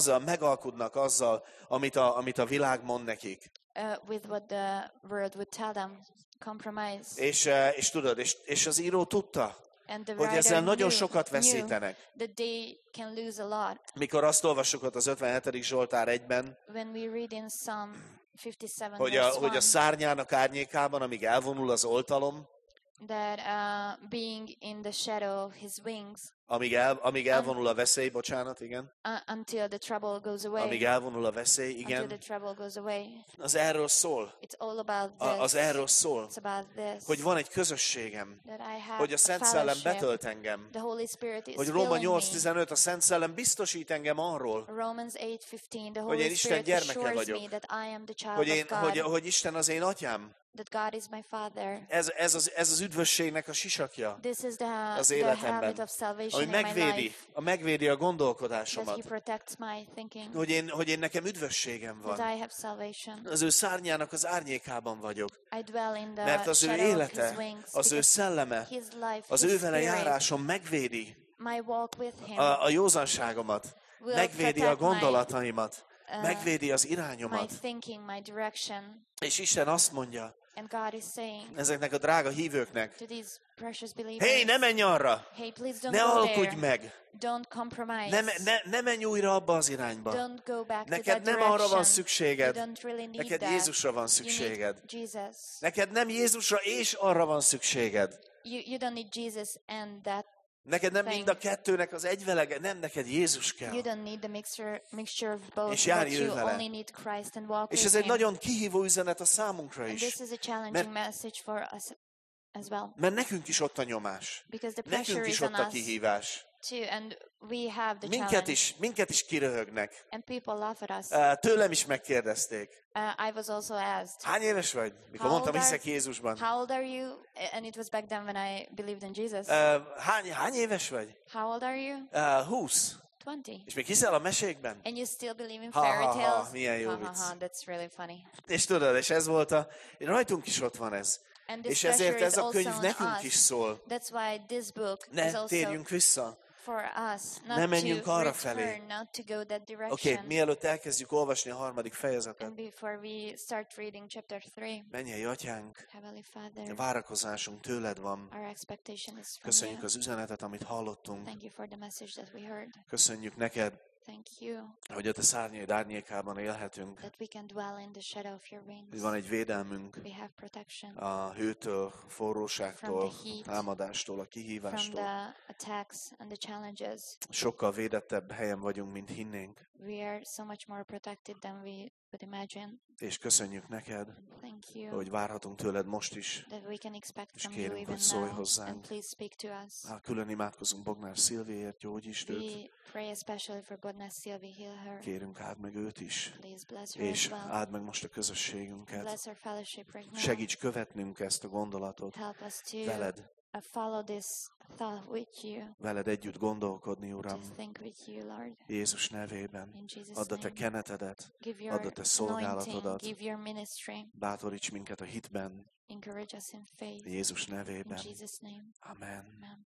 azzal, amit a világ mond nekik. with what the world would tell them. Compromise. És tudod, és az író tudta, And the hogy writer ezzel nagyon knew sokat veszítenek. that they can lose a lot. Mikor azt olvassuk ott az 57. Zsoltár 1-ben, When we read in Psalm 57 hogy verse a 1, szárnyának árnyékában, amíg elvonul az oltalom, that being in the shadow of his wings amíg elvonul a veszély, bocsánat, igen, until the trouble goes away. amíg elvonul a veszély, Until the igen, trouble goes away. az erről szól. It's all about Az this. erről szól, It's about this. hogy van egy közösségem, That I have hogy a Szent Szellem fellowship. betölt engem, The Holy Spirit is hogy Róma filling me. 8:15 a Szent Szellem biztosít engem arról, Romans 8:15, the hogy én Holy Isten Spirit gyermeke assures vagyok. me that I am the child of God, hogy Isten az én atyám. that God is my Father. Ez az üdvösségnek a sisakja, This is az the életemben, helmet of salvation ami in my life, megvédi a that gondolkodásomat, He protects my thinking, hogy én nekem üdvösségem that van. I have salvation. Az ő szárnyának az árnyékában vagyok, I dwell in the mert az ő shadow of His élete, wings, az ő because szelleme, His life, az His ő vele Spirit, járásom megvédi my walk with Him, a józanságomat, will megvédi a protect gondolataimat, megvédi az my irányomat. thinking, my direction. És Isten azt mondja And God is saying ezeknek a drága hívőknek, to these precious believers, hé, ne menj arra! hey, please don't Ne go alkudj there. meg! Don't compromise. Ne menj újra abba az irányba! Don't go back to Neked that nem direction. arra van You szükséged, don't really need neked that. Jézusra van You szükséged. need Jesus. Neked nem Jézusra és arra van szükséged. You don't need Jesus and that. Neked nem mind a kettőnek az egyvelege, nem, neked Jézus kell. You don't need the mixture of both, És járj but ő you vele. only need Christ and walk És with ez egy Him. nagyon kihívó üzenet a számunkra And is. this is a challenging message for us as well. Mert nekünk is ott a nyomás. Because the pressure Nekünk is is on ott a us kihívás. too, and we have the challenge. Minket is kiröhögnek. And people laugh at us. Tőlem is megkérdezték. I was also asked, Hány éves vagy? Mikor How mondtam, old are- hiszek Jézusban. how old are you? And it was back then when I believed in Jesus. Hány éves vagy? How old are you? 20. 20. És még hiszel a mesékben? And you still believe in Ha, fairy ha, ha, tales? milyen jó Ha, ha, vicc. ha, that's really funny. És tudod, és ez volt rajtunk is ott van ez. And this És ezért pressure ez is a also könyv on nekünk us. is szól. That's why this book is Ne also térjünk vissza. for us, not Ne menjünk to arra felé. return, not to go that Oké, direction. mielőtt elkezdjük olvasni a harmadik fejezetet. And before we start reading chapter 3, Mennyei atyánk, Heavenly Father, várakozásunk tőled van. our expectation is from Köszönjük you. az üzenetet, amit hallottunk. Thank you for the message that we heard. Köszönjük neked, Thank you hogy a te szárnyaid árnyékában élhetünk. that we can dwell in the shadow of your wings. Hogy van egy védelmünk We have protection a hőtől, forróságtól, From the heat, támadástól, a from kihívástól. the attacks and the challenges. Sokkal védettebb helyen vagyunk, mint hinnénk. We are so much more protected than we would imagine. És köszönjük neked, Thank you hogy várhatunk tőled most is. that we can expect És from you kérünk, even hogy szólj now. hozzánk. And please speak to us. Külön imádkozunk Bognár Szilvéért, gyógyítsd őt. We pray especially for Bodna Sylvie, heal her. Kérünk, áld meg őt is. Please bless her as És well. áld meg most a közösségünket. Bless our fellowship right now. Segíts követnünk ezt a gondolatot. Help us to Veled, follow this thought with you, veled együtt gondolkodni, to Uram. think with you, Lord. Jézus nevében. In Jesus' Add a te name, kenetedet, give add a your te anointing, szolgálatodat. give your ministry. Bátoríts minket a hitben, Encourage us in faith. Jézus In nevében. Jesus' name, Amen. amen.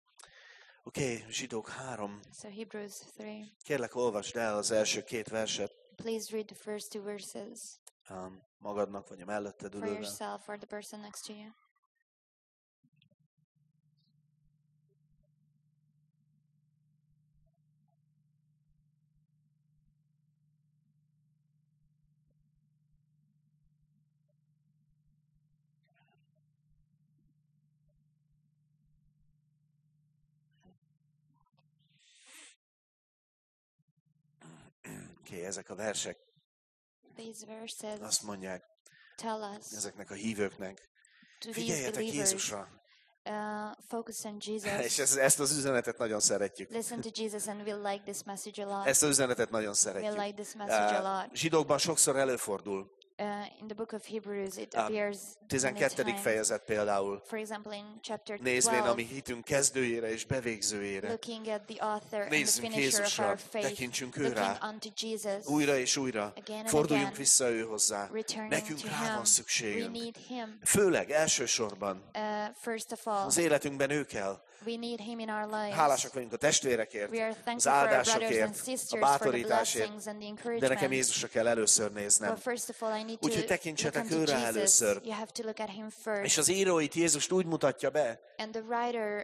Oké, Zsidók 3. So Hebrews 3. Kérlek, olvasd el az első két verset Please read the first two verses magadnak, vagy a melletted for ülővel. yourself or the person next to you. Oké, ezek a versek These verses azt mondják tell us, ezeknek a hívőknek, to these figyeljetek believers, Jézusra. focus on És Jesus. ezt az üzenetet nagyon szeretjük. Listen to Jesus, and we'll like this message a lot. Ezt az üzenetet nagyon We'll szeretjük. like this message a lot. Zsidókban sokszor előfordul. In the book of Hebrews, it appears many 12. times. fejezet például. For example, in chapter Nézvén a mi 12, hitünk kezdőjére és bevégzőjére. looking at the author and the Nézzünk finisher of Jézusra, our faith, tekintsünk ő looking rá. unto Jesus, Újra és újra. again and Forduljunk again, vissza ő hozzá. returning Nekünk to rá van Him. We szükségünk. need Him. Főleg, elsősorban First of all, az életünkben ő kell. we need Him in our lives. Hálásak vagyunk a testvérekért, We are az thankful for our brothers and áldásokért, a sisters for the bátorításért, blessings and the de nekem encouragement. Jézusra kell először néznem. But first of all, I need to Úgyhogy look tekintsetek unto őre Jesus. először. You have to look at Him És first. az író itt Jézust úgy mutatja be, And the writer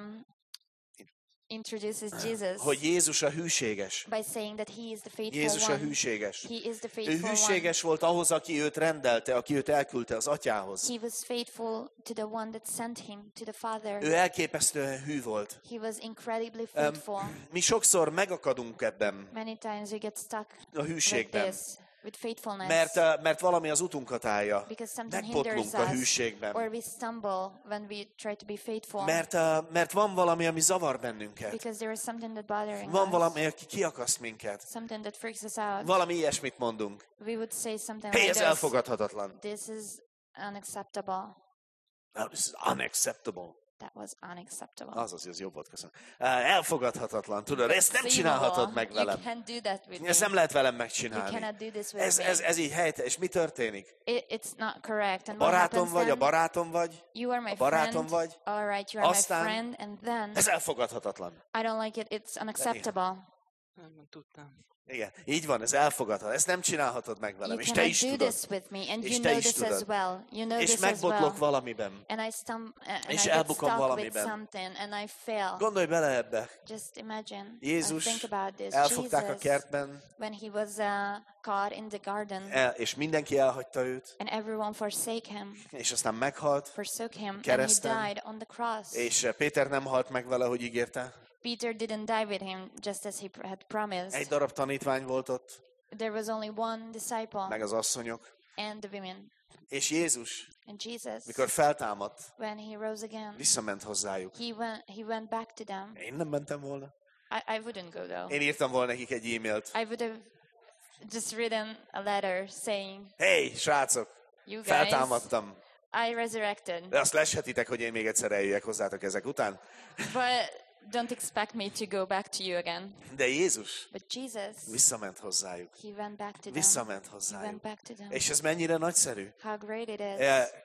introduces Jesus hogy Jézus a hűséges. by saying that He is the faithful Jézus a one. hűséges. He is the Ő faithful one. hűséges volt ahhoz, aki őt rendelte, aki őt elküldte az atyához. He was faithful to the one that sent Him, to the Father. Ő elképesztően hű volt. He was incredibly faithful. Mi sokszor megakadunk ebben Many times we get stuck a with hűségben, this, with faithfulness, mert valami az utunkat állja. because something hinders Megbotlunk a us, hűségben. or we stumble when we try to be faithful, Mert van valami, ami zavar bennünket. because there is something that bothering Van us, valami, aki kiakaszt minket. something that freaks us out. Valami ilyesmit mondunk. We would say something Hey, like ez this: elfogadhatatlan. this is unacceptable. No, this is unacceptable. That was unacceptable. Azaz, ez jobb volt, köszönöm. Elfogadhatatlan, tudod, ezt nem csinálhatod meg You velem. can't do that with Ezt me. nem lehet velem You megcsinálni. cannot do this with me. Ez így helyte. És mi történik? It's not correct. And what Barátom happens vagy, a then? barátom vagy, You are my a barátom friend. vagy, All right, you are aztán- my friend, and then ez elfogadhatatlan. I don't like it. It's unacceptable. Nem tudtam. Igen, így van, ez elfogadhatatlan. Ezt nem csinálhatod meg velem, You és te cannot is do tudod. this with me, and És you te know is this as tudod. well. You know És this as megbotlok well. valamiben. And I És get elbukom stuck with valamiben. something, and I fail. Gondolj bele ebbe. Just imagine. Jézus, think about this. elfogták a Jesus, kertben, when he was caught in the garden, és mindenki elhagyta őt, and everyone forsake him, és aztán meghalt, forsook him, and he Kereszten. died on the cross. és Péter nem halt meg vele, hogy ígérte. Peter didn't die with him, just as he had promised. Egy darab tanítvány volt ott, There was only one disciple, meg az asszonyok. and the women. És Jézus, And Jesus, mikor feltámadt, when he rose again, visszament hozzájuk. he went back to them. Én nem mentem volna. I wouldn't go though. Én írtam volna nekik egy e-mailt. I would have just written a letter saying, Hey, srácok, you guys, feltámadtam. I resurrected. De azt leshetitek, hogy én még egyszer eljöjjek hozzátok ezek után. But don't expect me to go back to you again. De Jézus But Jesus, visszament hozzájuk. he went back to them. Visszament He hozzájuk. went back to them. És ez mennyire nagyszerű. How great it is.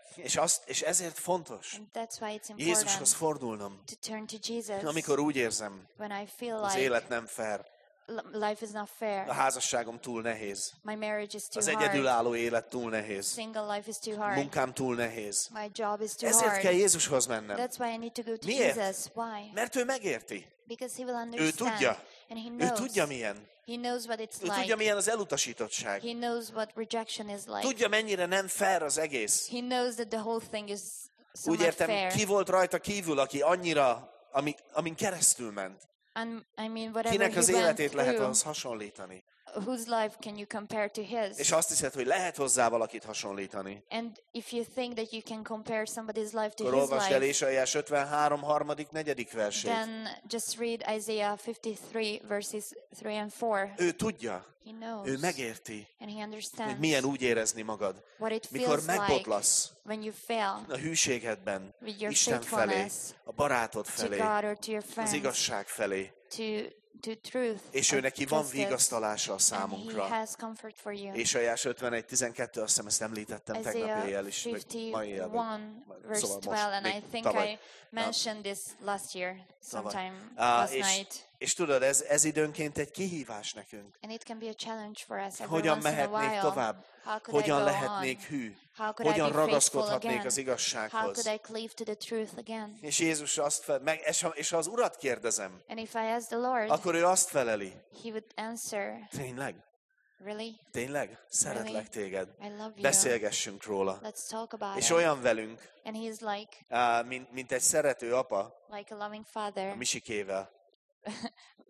És ezért fontos And that's why it's Jézushoz important fordulnom, to turn to Jesus amikor úgy érzem, when I feel az like élet nem fair, life is not a fair. házasságom túl nehéz, My marriage is too az hard. egyedülálló élet túl nehéz, Single life is too hard. munkám túl nehéz. My job is too Ezért kell hard. Jézushoz mennem. That's why I need to go to Miért? Jesus. Why? Mert ő megérti. Because he will Ő understand. tudja. And he Ő knows. tudja milyen. He knows what it's Ő like. tudja milyen az elutasítottság. He knows what rejection is like. Tudja mennyire nem fair az egész. He knows that the whole thing is so Úgy not értem, fair. ki volt rajta kívül, aki annyira, amin keresztül ment. And I mean, whatever Kinek az he went életét lehet through, ahhoz hasonlítani. whose life can you compare to his? És azt hiszed, hogy lehet hozzá valakit hasonlítani. And if you think that you can compare somebody's life to Akkor his olvasd el life, Ézsaiás 53. 3.-4. versét. then just read Isaiah 53 verses 3 and 4. Ő tudja, He knows. ő megérti, And he hogy understands milyen úgy érezni magad. what it Mikor feels like megbotlasz when you fail a hűségedben, with your Isten felé, faithfulness a barátod to felé, God or to your az friends, igazság felé, to truth, és ő or neki van justice, vigasztalása a and he számunkra. has comfort for you. Ézsaiás 51.12, azt hiszem ezt említettem tegnap Isaiah éjjel is, vagy ma éjjel. 51 verse Szóval 12, and még I think tavaly. I mentioned this last year, Tavaly. sometime last és, night. és tudod, ez időnként egy kihívás nekünk. And it can be a challenge for us every Hogyan once in a mehetnék while. tovább? How could I Hogyan go lehetnék on? hű? How could I Hogyan be faithful ragaszkodhatnék again? az How igazsághoz? could I cleave to the truth again? És Jézus azt és ha az Urat kérdezem, And if I ask the Lord, akkor ő azt feleli. he would answer, Tényleg? really? Tényleg? Szeretlek Really? téged. I love you. Beszélgessünk róla. Let's talk about És it. olyan velünk, And he's like mint egy szerető apa, a loving a father, Misikével.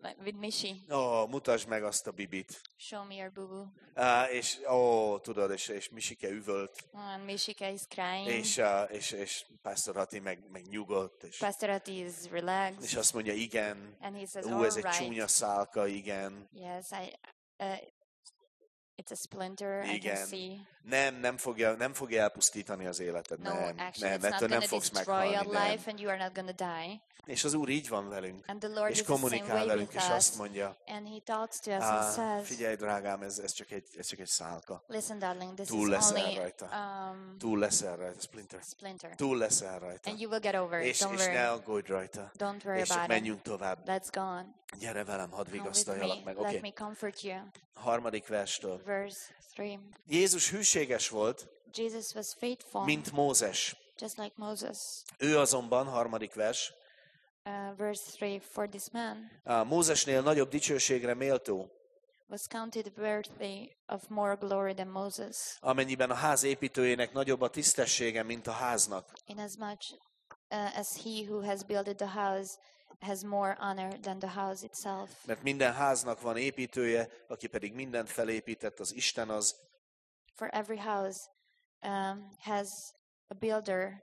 with Mishi. Mutasd meg azt a bibit. Show me your boo-boo. És tudod, és Misike üvölt, And Mishika is crying. és Pastor Hati meg nyugodt, Pastor Ati is relaxed. és azt mondja, igen, And he says, ez egy all right. csúnya szálka, igen. Yes, it's a splinter, I Igen. can see. Nem fogja elpusztítani az életed. No, Nem, actually, it's not ettől nem going to fogsz destroy your meghalni. Nem. life and you are not going to die. És az Úr így van velünk, And the Lord és is the same kommunikál way velünk, with és us. azt mondja, And he talks to us and says, figyelj drágám, ez csak egy szálka. listen, darling, this Túl is leszel only rajta. Túl leszel rajta, splinter. splinter. Túl leszel rajta. And you will get over it. És Don't ne worry. aggódj rajta. Don't worry És csak about it. menjünk tovább. Let's go on. Gyere velem, hadd Come with vigasztaljak me. meg. Let Oké. me comfort you. Harmadik verstől. Verse 3. Jézus hűséges volt, Jesus was faithful, mint Mózes. just like Moses. Ő azonban, harmadik vers, Verse 3. For this man Mózesnél nagyobb dicsőségre méltó, was counted worthy of more glory than Moses, amennyiben a ház építőjének nagyobb a tisztessége, mint a háznak. inasmuch as he who has built the house has more honor than the house itself. Mert minden háznak van építője, aki pedig mindent felépített, az Isten az. For every house has a builder,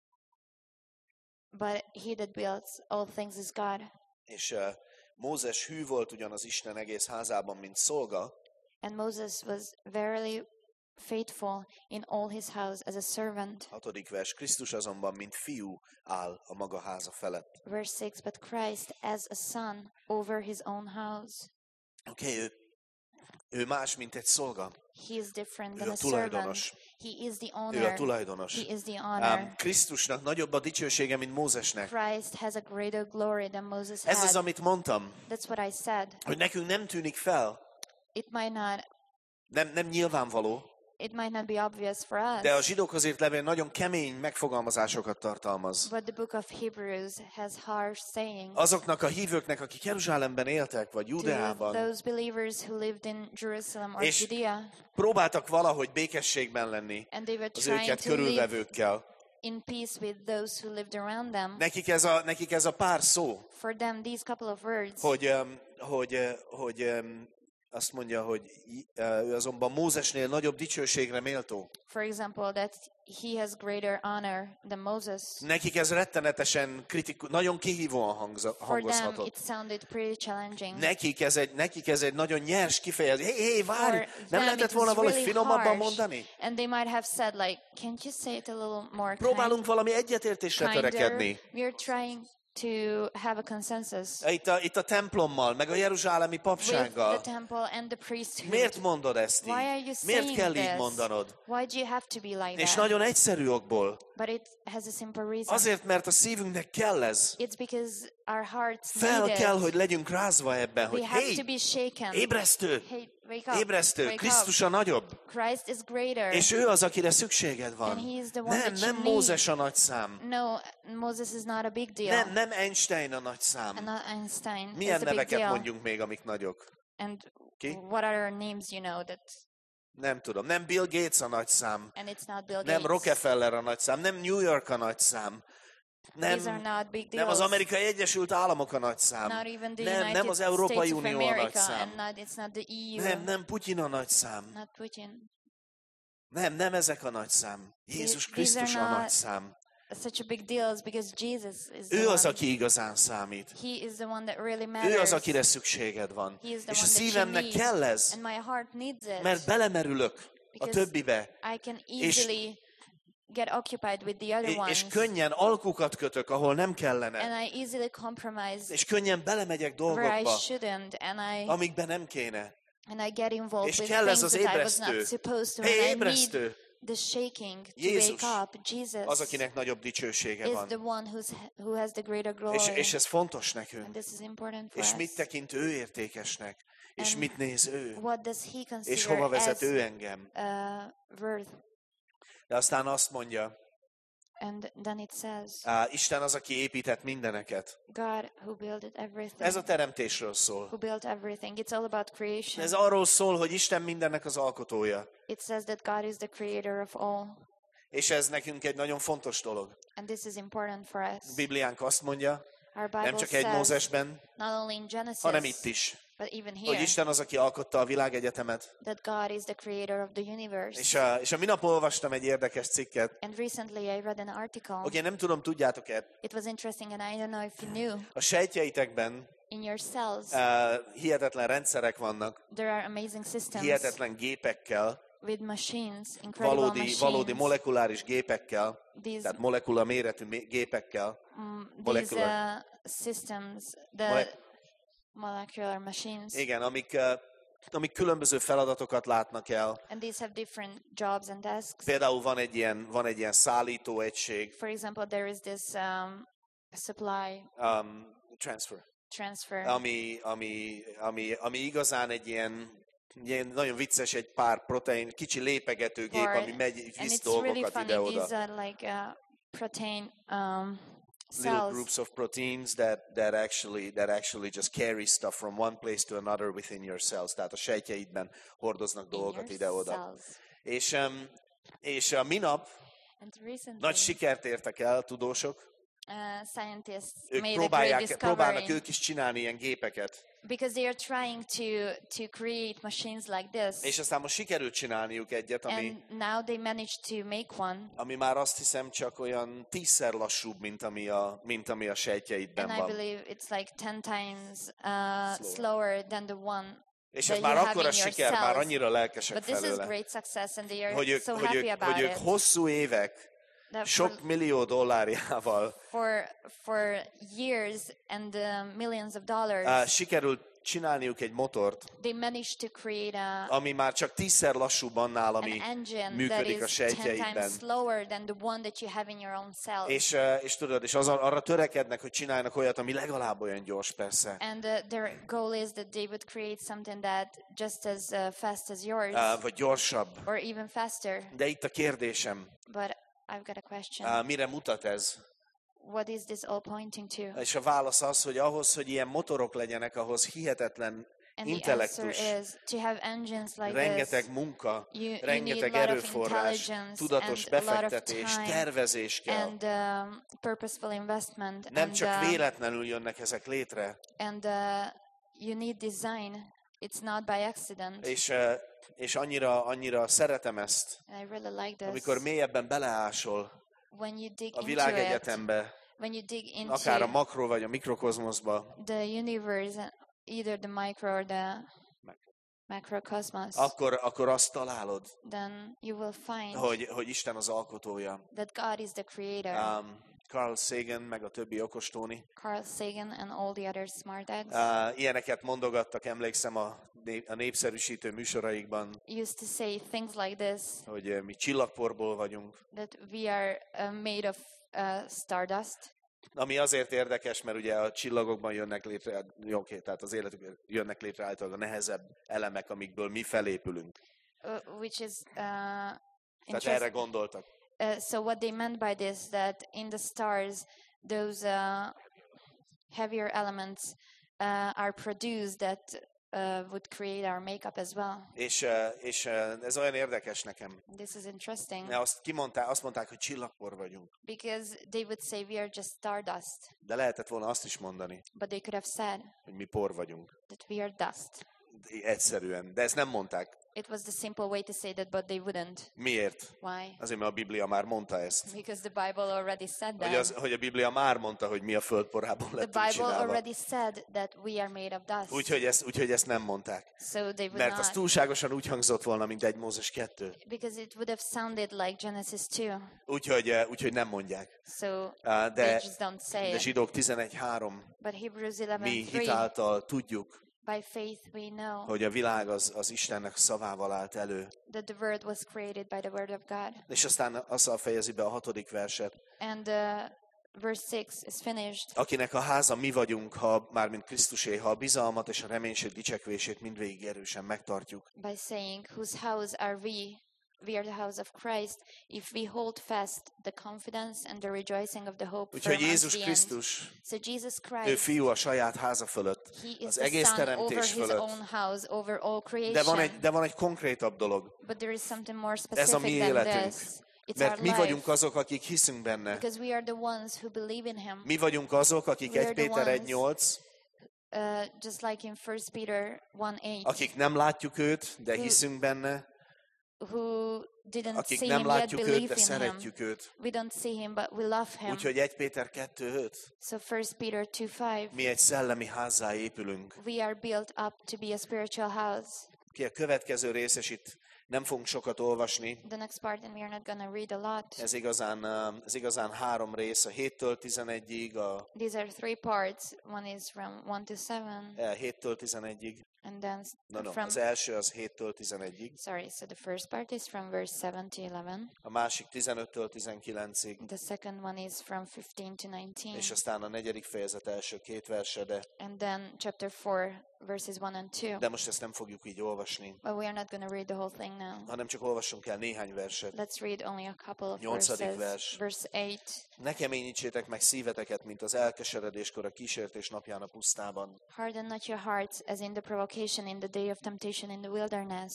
but he that builds all things is God. És Mózes hű volt ugyan az Isten egész házában, mint szolga, And Moses was verily faithful in all his house as a servant. hatodik vers, Krisztus azonban, mint fiú áll a maga háza felett. Verse 6, but Christ as a son over his own house. Oké, ő más, mint egy szolga. He is different Ő than a a servant. tulajdonos. He is the Ő a owner. tulajdonos. He is the honor. Krisztusnak nagyobb a dicsősége, mint Mózesnek. Christ has a greater glory than Moses Ez az, had. amit mondtam, That's what I said. hogy nekünk nem tűnik fel, It might not nem nyilvánvaló, It might not be obvious for us, de a zsidókhoz írt levél nagyon kemény megfogalmazásokat tartalmaz. but the book of Hebrews has harsh sayings Azoknak a hívőknek, akik Jeruzsálemben éltek, vagy to Judeában, those believers who lived in Jerusalem or És Judea, próbáltak valahogy békességben lenni and they were az trying őket to live körülvevőkkel. in peace with those who lived around them. Nekik ez a pár szó, For them, these couple of words, hogy azt mondja, hogy ő azonban Mózesnél nagyobb dicsőségre méltó. for example, that he has greater honor than Moses. Nekik ez rettenetesen kritikus, nagyon kihívóan For them, hangozhatott. it sounded pretty challenging. Nekik ez egy nagyon nyers kifejezés. Hé, várj! For Nem them, lehetett it volna was valahogy really finomabban harsh. mondani? And they might have said, like, can't you say it a little more Próbálunk valami egyetértésre kinder? törekedni. We're trying to have a consensus Itt a templommal, meg a jeruzsálemi with the papsággal. temple and the priesthood. Miért mondod ezt Why are így? you Miért saying kell így this? mondanod? Why do you have to be like És that? nagyon egyszerű okból. But it has a simple reason. Azért, mert a szívünknek kell ez. It's because our hearts Fel need kell, it. hogy legyünk rázva ebben, We hogy have to hé, be shaken. ébresztő, Hey, wake up. ébresztő, Wake Krisztus up. a nagyobb. Christ is greater. És ő az, akire szükséged van. And he is the one that you Nem need. Mózes a nagy szám. No, Moses is not a big deal. Nem Einstein a nagy And szám. not Einstein Milyen is a big neveket deal. mondjunk még, amik nagyok? And Ki? what other names you know that? Nem tudom. Nem Bill Gates a nagy szám. And it's not Bill Nem Gates. Rockefeller a nagy szám. Nem New York a nagy szám. These are not big Nem deals. az Amerikai Egyesült Államok a nagy szám. Not even the United Nem az Európai States of Unió a nagy America, szám. and it's not the EU. Nem Putyin a nagy szám. Not Putin. Nem ezek a nagy szám. Jézus These Krisztus are a not nagy szám. Such a big deal is because Jesus is the Ő az, one. aki igazán számít. He is the one that really matters. Ő az, akire szükséged van. He is the És a one that you szívemnek need. kell ez, And my heart needs it. mert belemerülök a Because többibe. I can easily get occupied with the other És ones. könnyen alkukat kötök, ahol nem kellene. And I easily compromise És könnyen belemegyek where I dolgokba, shouldn't. amikbe nem kéne. And I get involved És with kell ez things az that I was ébresztő. not supposed to. Hé, And I need ébresztő! the shaking to Jézus wake up. Jesus az, akinek nagyobb dicsősége is the van. one who has the greater glory. És ez fontos And nekünk. this is important for És us. mit tekint ő értékesnek? És And mit néz ő? What does he És consider hova as vezet ő engem? worth? De aztán azt mondja, And then it says, Isten az, aki épített mindeneket. God who built everything. Ez a teremtésről szól. Who built everything. It's all about creation. Ez arról szól, hogy Isten mindennek az alkotója. It says that God is the creator of all. És ez nekünk egy nagyon fontos dolog. And this is important for us. Bibliánk azt mondja, Our Bible Nem csak egy says, Mózesben, not only in Genesis, hanem itt is, but even hogy here, Isten az, aki alkotta a világegyetemet. that God is the creator of the universe. És a minap olvastam egy érdekes cikket. And recently I read an article. Oké, nem tudom, tudjátok-e, It was interesting, and I don't know if you knew, a sejtjeitekben in your cells, hihetetlen rendszerek vannak, there are amazing systems hihetetlen gépekkel, with machines, incredible machines. valódi molekuláris gépekkel, These, tehát molekula méretű gépekkel, these systems, the molecular machines, igen, amik különböző feladatokat látnak el. and these have different jobs and tasks. Például van egy ilyen szállító egység, For example, there is this supply transfer, transfer, ami igazán egy ilyen nagyon vicces, egy pár protein, kicsi lépegető gép, part, ami megy, and visz it's really dolgokat funny. ide-oda. These are like protein Little cells, groups of proteins that actually just carry stuff from one place to another within your cells. Tehát a sejtjeidben hordoznak in dolgokat your ide-oda. cells. És a minap And recently, nagy sikert értek el tudósok. scientists Ők made a great próbálnak discovery ők is csinálni ilyen gépeket. because they are trying to create machines like this. És aztán most sikerült csinálniuk egyet, And now they managed to make one. ami már azt hiszem csak olyan 10-szer lassúbb, mint ami a sejtjeidben And I van. believe it's like 10 times slower than the one És that ez you már have akkora in your siker, már cells. annyira lelkesek But this is felőle, great success, and they are hogy so happy about ők it. hosszú évek, That sok millió dollárjával for years and millions of dollars, sikerült csinálniuk egy motort, they managed to create ami már csak 10-szer lassúbb annál, an ami engine that működik a is 10 sejtjeidben. times slower than the one that you have in your own cells. És tudod, és arra törekednek, hogy csináljanak olyat, ami legalább olyan gyors, persze. And their goal is that they would create something that just as fast as yours, Vagy gyorsabb. or even faster. De itt a kérdésem, But I've got a question. mire mutat ez? What is this all pointing to? És a válasz az, hogy ahhoz, hogy ilyen motorok legyenek, ahhoz hihetetlen And the answer intellektus, is to have engines like rengeteg this. munka, You rengeteg need a lot of erőforrás, intelligence tudatos and a lot of befektetés, time tervezés kell. and purposeful investment. Nem and, csak véletlenül jönnek ezek létre. and you need design. It's not by accident. És annyira szeretem ezt, And I really like this. amikor mélyebben beleásol When you dig a into it, világegyetembe, when you dig akár a into makro vagy a mikrokozmoszba, the universe, either the micro or the macrocosmos, akkor azt találod, then you will find hogy Isten az alkotója. that God is the creator. Carl Sagan, meg a többi okostóni. Carl Sagan and all the other smart eggs Ilyeneket mondogattak, emlékszem a népszerűsítő műsoraikban, used to say things like this, hogy mi csillagporból vagyunk. that we are made of stardust. Ami azért érdekes, mert ugye a csillagokban jönnek létre, oké, tehát az életükben jönnek létre általában a nehezebb elemek, amikből mi felépülünk. Which is Tehát interesting. erre gondoltak. So what they meant by this, that in the stars, those heavier elements are produced that would create our makeup as well. És ez olyan érdekes nekem. This is interesting Mert azt mondták, hogy csillagpor vagyunk. because they would say we are just stardust, De lehetett volna azt is mondani, but they could have said hogy mi por vagyunk. that we are dust. Egyszerűen. De ezt nem mondták. It was the simple way to say that, but they wouldn't. Miért? Why? Azért, mert a Biblia már mondta ezt. Because the Bible already said that. Hogy a Biblia már mondta, hogy mi a földporából The lettünk Bible csinálva. already said that we are made of dust. Úgyhogy ezt nem mondták. So they would Mert az not, túlságosan úgy hangzott volna, mint 1 Mózes 2. because it would have sounded like Genesis 2. Úgyhogy nem mondják. So Á, they De, just don't say de it. Zsidók 11.3, But Hebrews mi 11:3, hitáltal tudjuk, by faith we know hogy a világ az Istennek szavával állt elő. that the Word was created by the Word of God. És aztán azzal fejezi be a 6. verset. And verse 6 is finished. Akinek a háza mi vagyunk, mármint Krisztusé, ha a bizalmat és a reménység dicsekvését mindvégig erősen megtartjuk. By saying, whose house are we? We are the house of Christ, if we hold fast the confidence and the rejoicing of the hope Úgyhogy firm Jézus unto the end. Krisztus, So Jesus ő Christ, fiú a saját háza fölött, he is az the egész Son over teremtés his fölött. own house, over all De creation. van egy konkrétabb dolog. But there is something more Ez a mi specific than életünk. this. It's Mert our mi vagyunk life. azok, akik hiszünk benne. Because we are the ones who believe in Him. Mi vagyunk azok, akik We are 1 the Péter ones. 1.8, Just like in 1 Peter 1:8, akik nem látjuk őt, de hiszünk benne, who didn't akik see nem Him yet látjuk őt, believe de in Him. szeretjük őt. We don't see Him, but we love Him. Úgyhogy 1 Péter 2.5, So 1 Peter 2:5, mi egy szellemi házzá épülünk. we are built up to be a spiritual house. Ki a következő rész, és itt nem fogunk sokat olvasni. The next part, and we are not going to read a lot. Ez igazán 3 rész, a 7-től 11-ig, These are 3 parts. One is from 1 to 7, 7-től 11-ig. and then No, az első az 7-től 11-ig, sorry, so the first part is from verse 7 to 11. a másik 15-től 19-ig, The second one is from 15 to 19. és aztán a 4. fejezet első 2 verse, And then chapter 4, verses 1 and 2. de most ezt nem fogjuk így olvasni, But we are not going to read the whole thing now. hanem csak olvassunk el néhány verset. Let's read only a couple of 8. verses. vers. Verse 8. Ne keményítsétek meg szíveteket, mint az elkeseredéskor a kísértés napján a pusztában. Harden not your hearts as in the provocation in the day of temptation in the wilderness.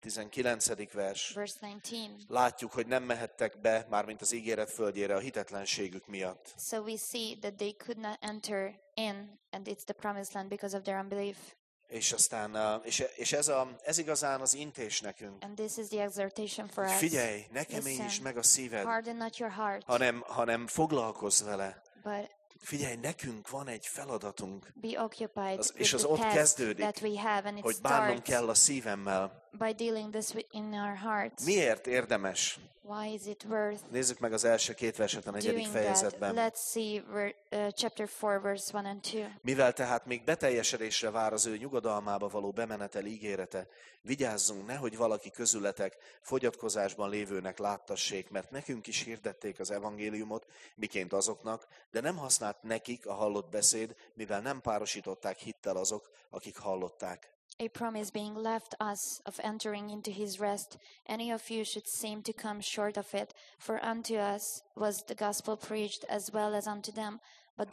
19. vers. Verse 19. Látjuk, hogy nem mehettek be, mármint az ígéret földjére a hitetlenségük miatt. So we see that they could not enter in, and it's the promised land because of their unbelief. És aztán, és ez igazán az intés nekünk. And this is the exhortation for us. Figyelj, ne keményítsd Listen, meg a szíved, harden not your heart, hanem foglalkozz vele. but Figyelj, nekünk van egy feladatunk, be occupied és with az the ott task kezdődik, that we have, and it hogy bánnom starts kell a szívemmel. by dealing this in our hearts. Miért érdemes? Why is it worth Nézzük meg az első 2 verset a 4. doing that? fejezetben. Let's see chapter 4, verse 1 and 2. Mivel tehát még beteljesedésre vár az ő nyugodalmába való bemenetel ígérete, vigyázzunk, nehogy valaki közületek fogyatkozásban lévőnek láttassék, mert nekünk is hirdették az evangéliumot, miként azoknak, de nem használt nekik a hallott beszéd, mivel nem párosították hittel azok, akik hallották. A promise being left us of entering into his rest, any of you should seem to come short of it. For unto us was the gospel preached as well as unto them, but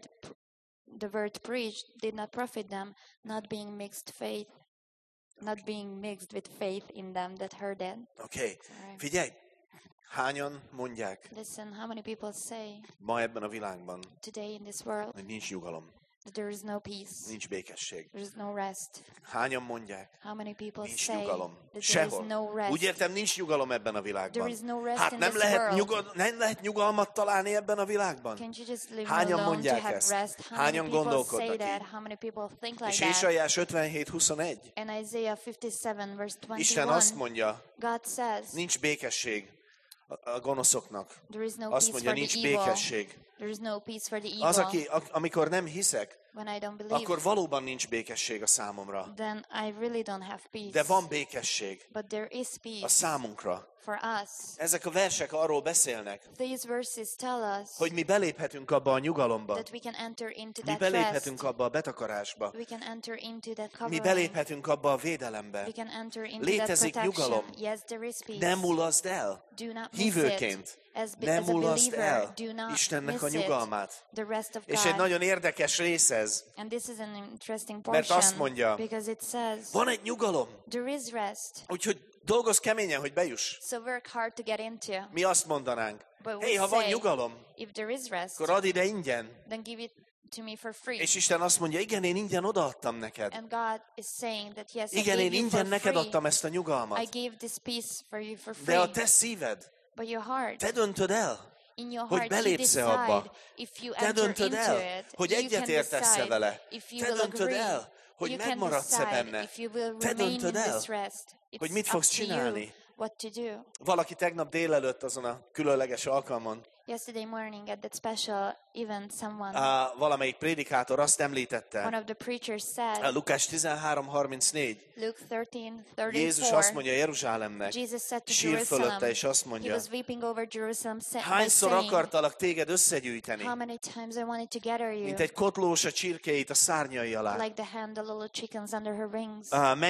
the word preached did not profit them, not being mixed with faith in them that heard it. Oké, Sorry. figyelj! Hányan mondják Listen, how many people say ma ebben a világban, today in this world hogy nincs nyugalom, that there is no peace, nincs békesség? there is no rest? Hányan mondják? How many people Nincs say nyugalom. that there is Sehol. no rest? Úgy értem, nincs nyugalom ebben a világban. There is no rest Hát in nem this lehet, world. nem lehet nyugalmat találni ebben a világban? Can't you just leave Hányan me alone to mondják have ezt? rest? How Hányan many people gondolkodnak say that? így? How many people think like És that? Ézsaiás 57:21. And Isaiah 57 verse Isten 21, azt mondja, God says, nincs békesség a gonoszoknak. there is no Azt peace mondja, for nincs the evil. békesség. There is no peace for the evil. Az, amikor nem hiszek, When I don't believe, akkor valóban nincs békesség a számomra. then I really don't have peace. De van békesség But there is a peace számunkra. for us. Ezek a versek arról beszélnek, These verses tell us hogy mi beléphetünk abba a nyugalomba. that we can enter into Mi that rest. beléphetünk abba a betakarásba. We can enter into that Mi covering. beléphetünk abba a védelembe. We can enter into Létezik that protection. nyugalom. Yes, there is peace. Nem mulaszd el. Do not miss Hívőként it. As nem a mulaszd believer, el do not Istennek a miss it. nyugalmát. The rest of És egy God. nagyon érdekes rész ez. And this is an interesting Mert portion azt mondja, because it says van egy nyugalom, there is rest. úgyhogy dolgozz keményen, hogy bejuss. So work hard to get into. Mi azt mondanánk, But we hey, ha van say, nyugalom, if there is rest, akkor add ide ingyen. then give it to me for free. És Isten azt mondja, igen, én ingyen odaadtam neked. And God is saying that yes, I Igen, gave én you ingyen for neked free. adtam ezt a I nyugalmat. gave this peace for you for De free. a te szíved, But your heart, te döntöd el, in your hogy heart, you belépsz-e decide abba. if you Te enter döntöd into el, it. hogy You can egyetértesz-e decide vele. if you Te will döntöd agree. el, hogy You can megmaradsz-e decide benne. if you will Te remain in döntöd el, this rest. hogy It's mit up fogsz to you csinálni. what to do. Valaki tegnap délelőtt azon a különleges alkalmon, Yesterday morning at that special event, someone, valamelyik prédikátor azt említette, one of the preachers said, Lukás 13:34, Luke 13:34, Jézus azt mondja Jeruzsálemnek, Jesus said to sír fölötte, Jerusalem, és azt he mondja, was weeping over Jerusalem, by hányszor saying, akartalak téged összegyűjteni, how many times I wanted to gather you, mint egy kotlós a csirkéit a szárnyai alá. like the hen, the little chickens under her wings.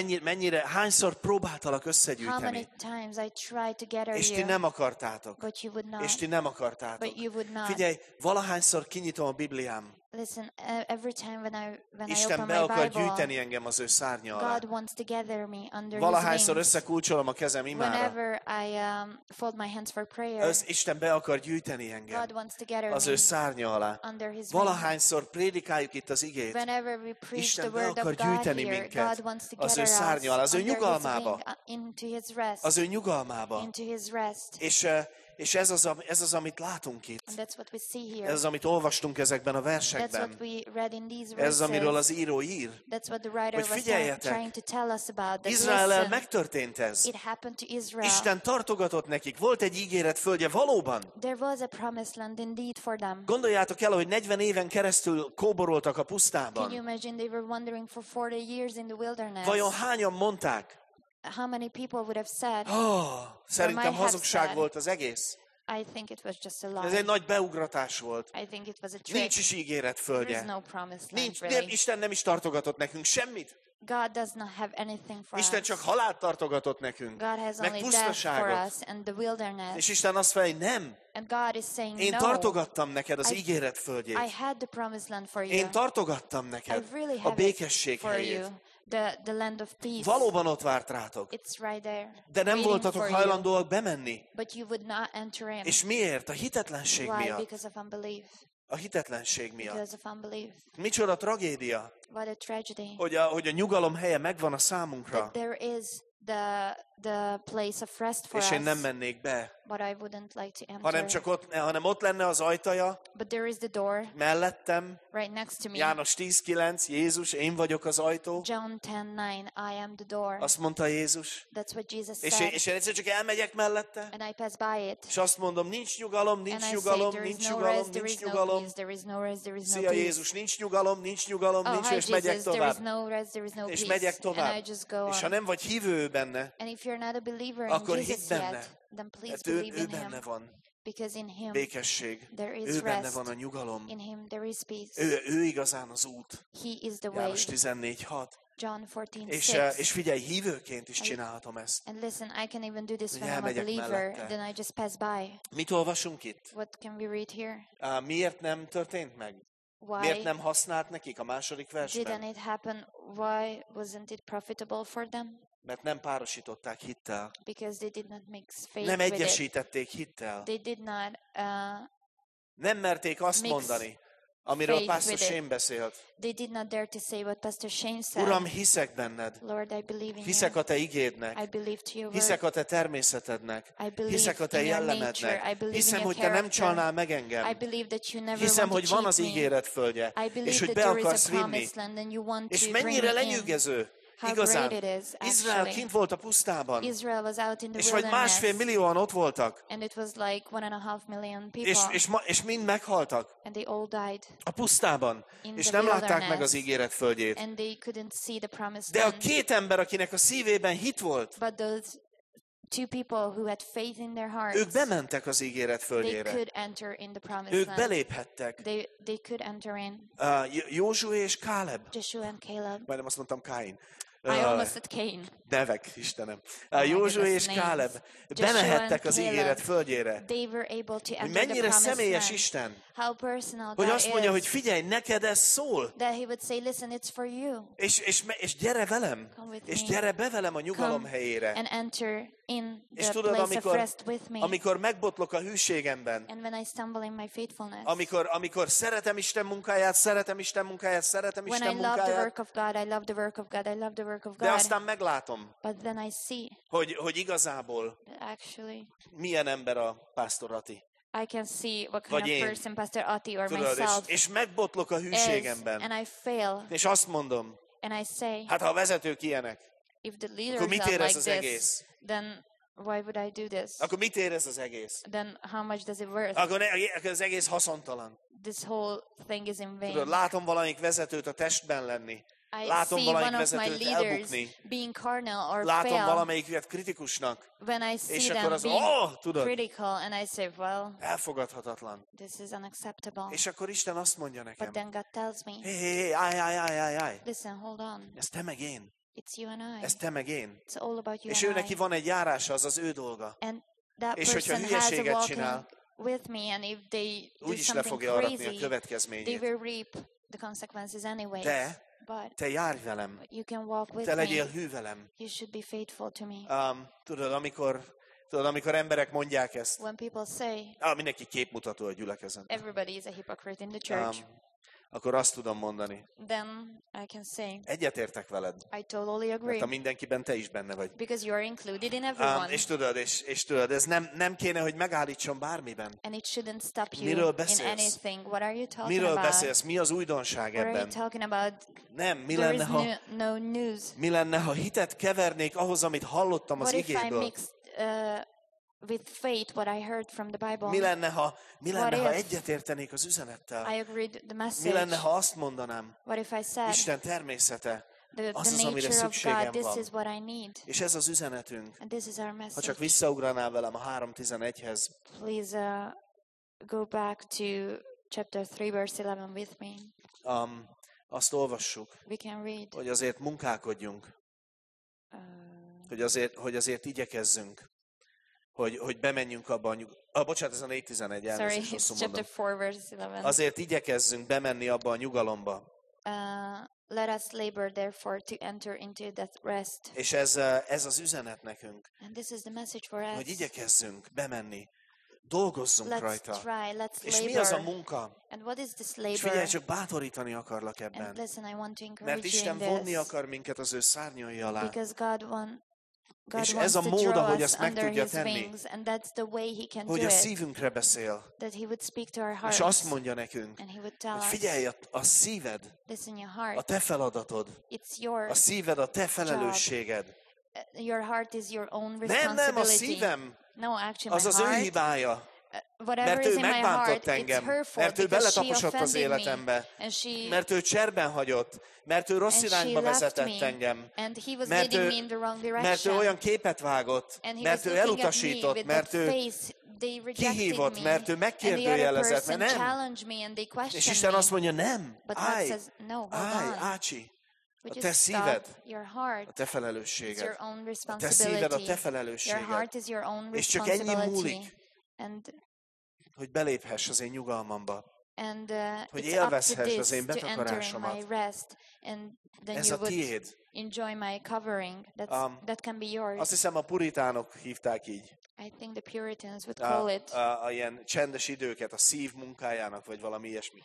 Hányszor próbáltalak How összegyűjteni, many times I tried to gather és ti you, nem akartátok. but you would not. És ti nem akartátok. But you would not. Figyelj, valahányszor kinyitom a Bibliám, Listen, every time when I Isten open be my akar Bible, gyűjteni engem az ő szárnya alá. God wants to gather me under His Valahányszor wings. összekulcsolom a kezem imára, Whenever I fold my hands for prayer, az Isten be akar gyűjteni engem God wants to gather az ő me szárnya alá. under His wings. Valahányszor prédikáljuk itt az igét, Whenever we preach the Isten be word akar of God gyűjteni here, minket God wants to az ő gather szárnya alá, us az ő under His nyugalmába, wing, into His rest, az ő nyugalmába. into His rest. És ez az, amit látunk itt. And that's what we see here. Ez az, amit olvastunk ezekben a That's versekben. what we read in these Ez az, amiről verses. az író ír. That's what the writer Hogy was figyeljetek, trying to tell us about. That Izraellel listen, megtörtént ez. it happened to Israel. Isten tartogatott nekik. Volt egy ígéret földje valóban. There was a promised land indeed for them. Gondoljátok el, hogy 40 éven keresztül kóboroltak a Can you pusztában. imagine they were wandering for 40 years in the wilderness? Vajon hányan mondták? How many people would have said, Szerintem might have hazugság said. volt az egész. I think it was just a Ez lie. egy nagy beugratás volt. I think it was a trick. Nincs is ígéret There is földje. no promised land, Nincs, really. Isten nem is tartogatott nekünk semmit. God does not have anything for Isten us. csak halált tartogatott nekünk. God has Meg only death for pusztaságot. us and the wilderness. És Isten azt mondja, hogy nem. And God is saying, Én no, tartogattam neked az I- ígéret I földjét. had the promised land for you. Én tartogattam I neked really a have békesség it for helyét. you. The land of peace. Valóban ott várt rátok. It's right there. De nem waiting voltatok for you. hajlandóak bemenni. But you would not enter in. És miért? A hitetlenség Why? miatt. Because of unbelief. A hitetlenség miatt. Because of unbelief. Micsoda tragédia, What a tragedy. hogy a nyugalom helye megvan a számunkra, That there is the place of rest for és én nem us, mennék be, but I wouldn't like to enter. hanem ott lenne az ajtaja, But there is the door mellettem, right next to me. János 10:9, Jézus, én vagyok az ajtó. John 10:9, I am the door. Azt mondta Jézus. That's what Jesus És said. én egyszer csak elmegyek mellette, And I pass by it. és azt mondom, nincs nyugalom, And nincs I say, nyugalom, there is nincs no nyugalom, rest, there nincs is no nyugalom. peace, there is no rest, there is no Szia peace. Jézus, nincs nyugalom, nincs nyugalom, Oh, nincs, hi és megyek Jesus, there is tovább. no rest, there is no És peace. megyek And tovább. I just go És ha on. nem vagy hívő benne, And if you're not a believer in akkor Jesus hidd benne. yet, then please mert believe ő in benne Him. van Because in Him békesség, there is ő benne rest. van a nyugalom, In Him there is peace. ő igazán az út. He is the way. János 14:6. John 14:6. És figyelj, hívőként is csinálhatom ezt. And listen, I can even do this Hogy when I'm a elmegyek believer, mellette. then I just pass by. Mit olvasunk itt? What can we read here? Miért nem történt meg? Why Miért nem használt nekik a második didn't versben? it happen? Why wasn't it profitable for them? Mert nem párosították hittel. Because they did not mix faith Nem with it. egyesítették hittel. They did not Nem merték azt Mix mondani, amiről faith Pastor with it. Shane beszélt. They did not dare to say what Pastor Shane said. Uram, hiszek benned. Lord, I believe in Hiszek you. a te igédnek. I believe to your Hiszek word. a te természetednek. I believe Hiszek a te in your nature. jellemednek. I believe Hiszem, in your hogy te nem character. csalnál meg I engem. believe that you never Hiszem, want hogy to van cheat az me. ígéret földje, I believe és hogy that be there is akarsz a vinni. promised land and you want És to bring mennyire me in. lenyűgöző, How igazán. great it is, Izrael actually. kint volt a pusztában, Israel was out in the és vagy wilderness. 1,5 millióan ott voltak, And it was like 1.5 million people. és mind meghaltak And they all died. a pusztában, In és the nem látták meg wilderness. az ígéret földjét. And they couldn't see the promised De a land. két ember, akinek a szívében hit volt, But those two people who had faith in their hearts, ők bementek az ígéret they földjére. could enter in the promised Ők land. beléphettek. They could enter in. Józsué és Káleb, Joshua and Caleb. majdnem azt mondtam Káin. I almost said Cain. Nevek, Istenem. my Józsué goodness, és names. Káleb Joshua bemehettek and az Caleb. ígéret földjére. They were able to Hogy enter the mennyire promised személyes land. Isten, How personal hogy that azt mondja, hogy is. figyelj, neked ez szól, That he would say, listen, it's for you. és gyere velem, Come with és me. gyere be velem a nyugalom Come helyére. and enter in És the tudod, place of rest with me. amikor megbotlok a hűségemben, And when I stumble in my faithfulness. amikor szeretem Isten munkáját, szeretem Isten munkáját, szeretem When Isten I love the munkáját, work of God, I love the work of God, I love the work of de God. aztán meglátom, But then I see hogy igazából that actually milyen ember a Pásztor Ati. I can see what Vagy kind of én. person Pastor Ati or Tudod, myself és megbotlok a is, hűségemben. and I fail, És azt mondom, and I say, hát ha a vezetők ilyenek, if the leaders akkor mit are ér ez like az this, egész? then why would I do this? Akkor mit ér ez az egész? Then how much does it worth? Akkor az egész haszontalan. This whole thing is in vain. Tudod, látom valamelyik vezetőt a testben lenni. I Látom see valamelyik one of my vezetőt leaders elbukni. being carnal or Látom fail. valamelyiket kritikusnak. When I see És them akkor az, being tudod, critical, and I say, well, elfogadhatatlan. this is unacceptable. És akkor Isten azt mondja But nekem, then God tells me, hé, állj. listen, hold on. Ez te meg én. It's you and I. Ez te meg én. It's all about you És and ő neki I. van egy járása, az az ő dolga. And that És hogyha person has a hülyeséget walking csinál, with me, and if they do Úgyis le something fogja aratni a crazy, they következményét. will reap the consequences anyways. De But te járj velem, you can walk with te legyél me. hű velem. You should be faithful to me. Tudod, amikor emberek mondják ezt, When people say mindenki képmutató a gyülekezet. everybody is a hypocrite in the church, Akkor azt tudom mondani, then I can say egyetértek veled, I totally mert agree, a mindenkiben te is benne vagy. because you are included in everyone, És tudod, ez nem kéne, hogy megállítson bármiben. and it shouldn't stop you Miről in beszélsz? anything. What are you talking Miről about? beszélsz? Mi az újdonság What are you ebben? talking about? Nem, mi There lenne, is ha, no news. mi lenne, ha hitet kevernék ahhoz, amit hallottam az What if I igéből? mixed with faith what I heard from the Bible? Mi lenne, ha if egyetértenék az üzenettel? I agreed the Mi message. lenne, ha azt mondanám? What if I said Isten természete, the az, amire nature of szükségem God, this van. is what I need, És ez az üzenetünk. and this is our Ha message. csak visszaugranál velem a 3:11-hez, Please go back to chapter 3, verse 11 with me. azt olvassuk, We can read. hogy azért munkálkodjunk, hogy azért igyekezzünk, hogy bemenjünk abba a bocsánat, ez a 4:11, Sorry, elnézést, it's rosszul chapter mondom. 4, verse 11. Azért igyekezzünk bemenni abba a nyugalomba. Let us labor therefore to enter into that rest. És ez az üzenet nekünk, And this is the message for us. hogy igyekezzünk bemenni, dolgozzunk Let's rajta. try, let's És mi az a labor. munka? And what is this És figyelj, labor? csak bátorítani akarlak And ebben. listen, I want to Mert encourage you Isten in vonni this. akar minket az ő szárnyai alá. Because God És wants ez a to mód, draw ahogy us ezt meg under tudja His tenni, wings, and that's the way He can do hogy a it. szívünkre beszél. That He would speak to our És hearts, azt mondja nekünk, and He would tell hogy us, figyelj, a szíved, listen, your a heart, te feladatod, it's your a szíved a te felelősséged. your heart is your own Nem, responsibility. a szívem, No, actually, az my az ő heart, hibája. whatever Mert is ő in my heart, megbántott it's engem, her fault mert ő because she beletaposott az offended me, életembe, and she mert ő cserben hagyott, mert ő rossz and she irányba left vezetett me, engem, and he was mert leading ő- me in the wrong mert ő direction, olyan képet vágott, and he mert was ő looking at me elutasított, with mert that ő face. They rejected kihívott, me, mert ő and the other megkérdőjelezett, person mert nem. challenged me, and they És questioned Isten me. azt mondja, nem, But God állj, says, no, hold állj, on. ácsi, Would a you te stop? szíved, Your a heart te is felelősséged. your own A te szíved, a te responsibility. Your felelősséged. heart is your own És csak ennyi responsibility. múlik, And hogy beléphess az én nyugalmamba. Hogy it's up to élvezhess az this én to enter in betakarásomat. my rest, and then Ez you a would tiéd. enjoy my covering. That can be Azt yours. hiszem, a puritánok hívták így. I think the Puritans would call it A ilyen csendes időket, a szív munkájának, vagy valami ilyesmi.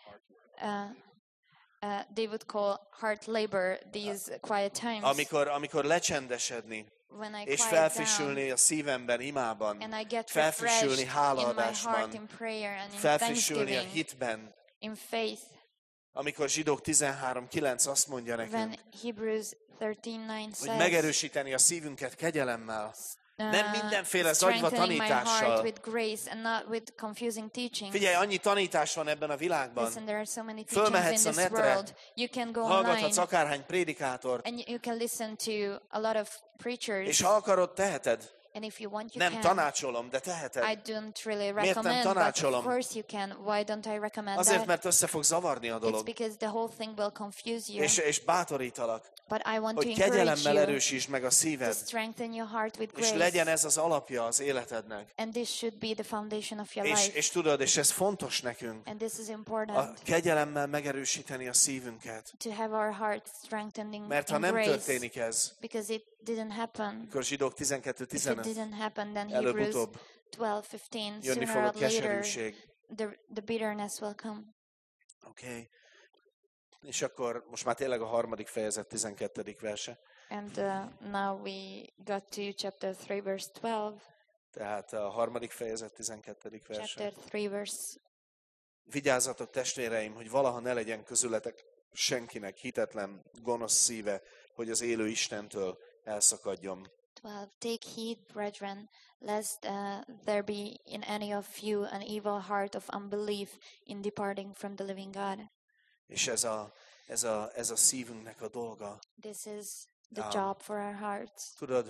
they would call hard labor these quiet times Amikor lecsendesedni, when I és quiet felfrissülni down a szívemben imában, and I get felfrissülni refreshed in my heart hálaadásban, in prayer and in felfrissülni a thanksgiving, hitben, in faith. amikor Zsidók 13:9 azt mondja When nekünk, Hebrews 13:9 hogy says, megerősíteni a szívünket kegyelemmel, nem mindenféle zagyva strengthening my heart tanítással. with grace and not with confusing teachings. Figyelj, annyi tanítás van ebben a világban. Listen, there are so many teachings in Fölmehetsz a this netre, world. You can go hallgathatsz online akárhány prédikátort, and you can listen to a lot of preachers. és ha akarod, teheted. And if you want, you Nem can. tanácsolom, de I teheted. don't really nem recommend, but of tanácsolom? course you can. Why don't I recommend Azért, that? mert össze fog zavarni a It's dolog. because the whole thing will confuse you. És bátorítalak, But I want to hogy encourage kegyelemmel you erősítsd meg a to szíved, strengthen your heart with és grace. legyen ez az alapja az életednek. And this should be the foundation of your life. És tudod, és ez fontos nekünk, And this is a important, kegyelemmel megerősíteni a szívünket. to have our heart strengthening Mert ha in nem grace. történik ez, Because it didn't happen. akkor Zsidók If it 12:15 didn't happen, then Hebrews előbb-utóbb 12:15, jönni sooner fog a or later, keserűség. the bitterness will come. Oké. És akkor most már tényleg a 3. fejezet 12. verse. And now we got to chapter 3, verse 12. Tehát a 3. fejezet 12. verse. Chapter 3, verse. Vigyázzatok, testvéreim, hogy valaha ne legyen közületek senkinek hitetlen, gonosz szíve, hogy az élő Istentől elszakadjon. 12. Take heed, brethren, lest there be in any of you an evil heart of unbelief in departing from the living God. És ez a szívünknek a dolga. This is the job for our hearts. Tudod,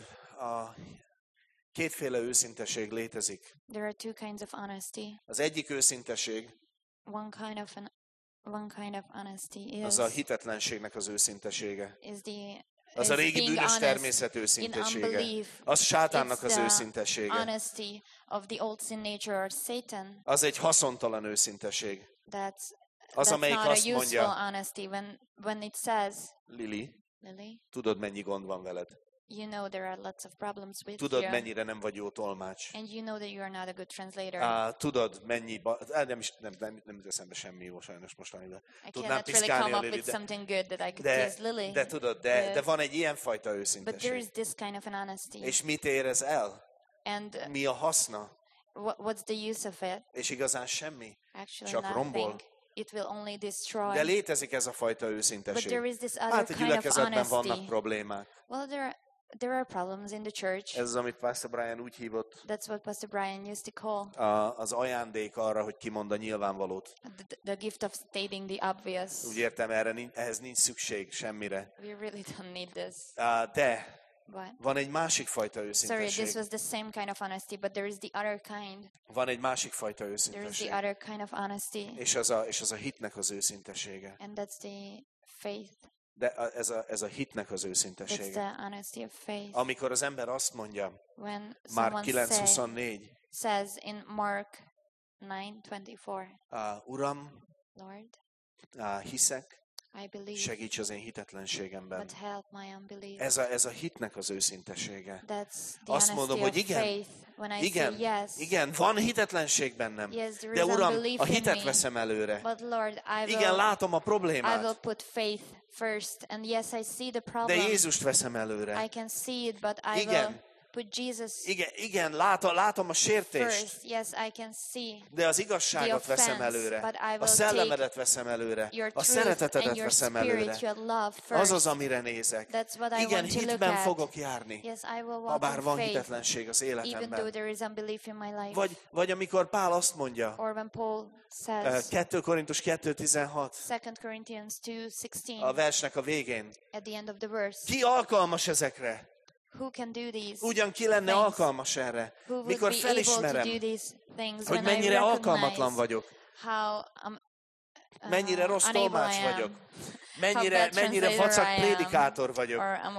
kétféle őszinteség létezik. There are two kinds of honesty. Az egyik őszinteség, One kind of honesty az a hitetlenségnek az őszintesége. is the Az a is régi being bűnös honest természet in őszintesége. unbelief. Az sátánnak It's az the őszintesége. honesty of the old sin nature or Satan. Az egy haszontalan őszinteség. Az, That's amelyik not a azt useful mondja, honesty when it says, Lili, Lily, tudod, mennyi gond van veled. you know there are lots of problems with Tudod, you, mennyire nem vagy jó tolmács. and you know that you are not a good translator. Tudod, mennyi... Nem eszembe semmi jó sajnos mostaniban. I Tudnám cannot really piszkálni come a up Lilit, with something good that I could tease Lily. de tudod, de with. van egy ilyen fajta But there őszinteség. is this kind of an honesty. És mit érez el? And Mi a haszna? what's the use of it? És igazán semmi. Actually Csak nothing. rombol. It will only destroy. De létezik ez a fajta But őszinteség. there is this other Hát a kind of gyülekezetben vannak honesty. problémák. Well, there are problems in the church. Ez az, amit Pastor Brian úgy hívott, That's what Pastor Brian used to call az ajándék arra, hogy kimond a nyilvánvalót. the gift of stating the obvious. Úgy értem, ehhez nincs szükség semmire. We really don't need this. De But van egy másik fajta sorry, őszinteség. this was the same kind of honesty, but there is the other kind. Van egy másik fajta There is őszinteség. the other kind of honesty, És az a hitnek az őszintessége. and that's the faith. De ez a hitnek az That's őszintessége. the honesty of faith. Amikor az ember azt mondja, When Márk someone 9:24, says in Mark 9:24, Uram, Lord, hiszek, I believe, segíts az én hitetlenségemben. but help my unbelief. Ez a hitnek az őszintessége. That's the Azt honesty mondom, of hogy igen, faith. When I Igen, say yes, igen, van hitetlenség bennem. yes, there De is Uram, unbelief a in hitet me. veszem előre. But Lord, Igen, látom a I will problémát, put faith first. And yes, I see the de problem. Jézust veszem előre. I can see it, but I Igen. will put Jesus Igen, látom a sértést, first. Yes, I can see de az igazságot the offense, veszem előre. but I A will szellemedet veszem előre. your A truth szeretetedet and your veszem spirit, előre. your love Az first. az, amire nézek. That's what I Igen, want to look hitben at. fogok járni, Yes, I will ha walk bár in van faith, hitetlenség az even though életemben. there is unbelief in my life. Vagy amikor Pál azt mondja, Or when Paul says, 2 Korintus 2:16, 2 Corinthians a 2:16, versnek a végén. at the end of the verse, Ki alkalmas ezekre? who can do these? Ugyan ki lenne things? alkalmas erre? Who would Mikor be able to do felismerem, these things hogy when I mennyire alkalmatlan recognize vagyok, how mennyire rossz unable tolmács I am, vagyok, how mennyire bad vacak translator I am, prédikátor vagyok, or I'm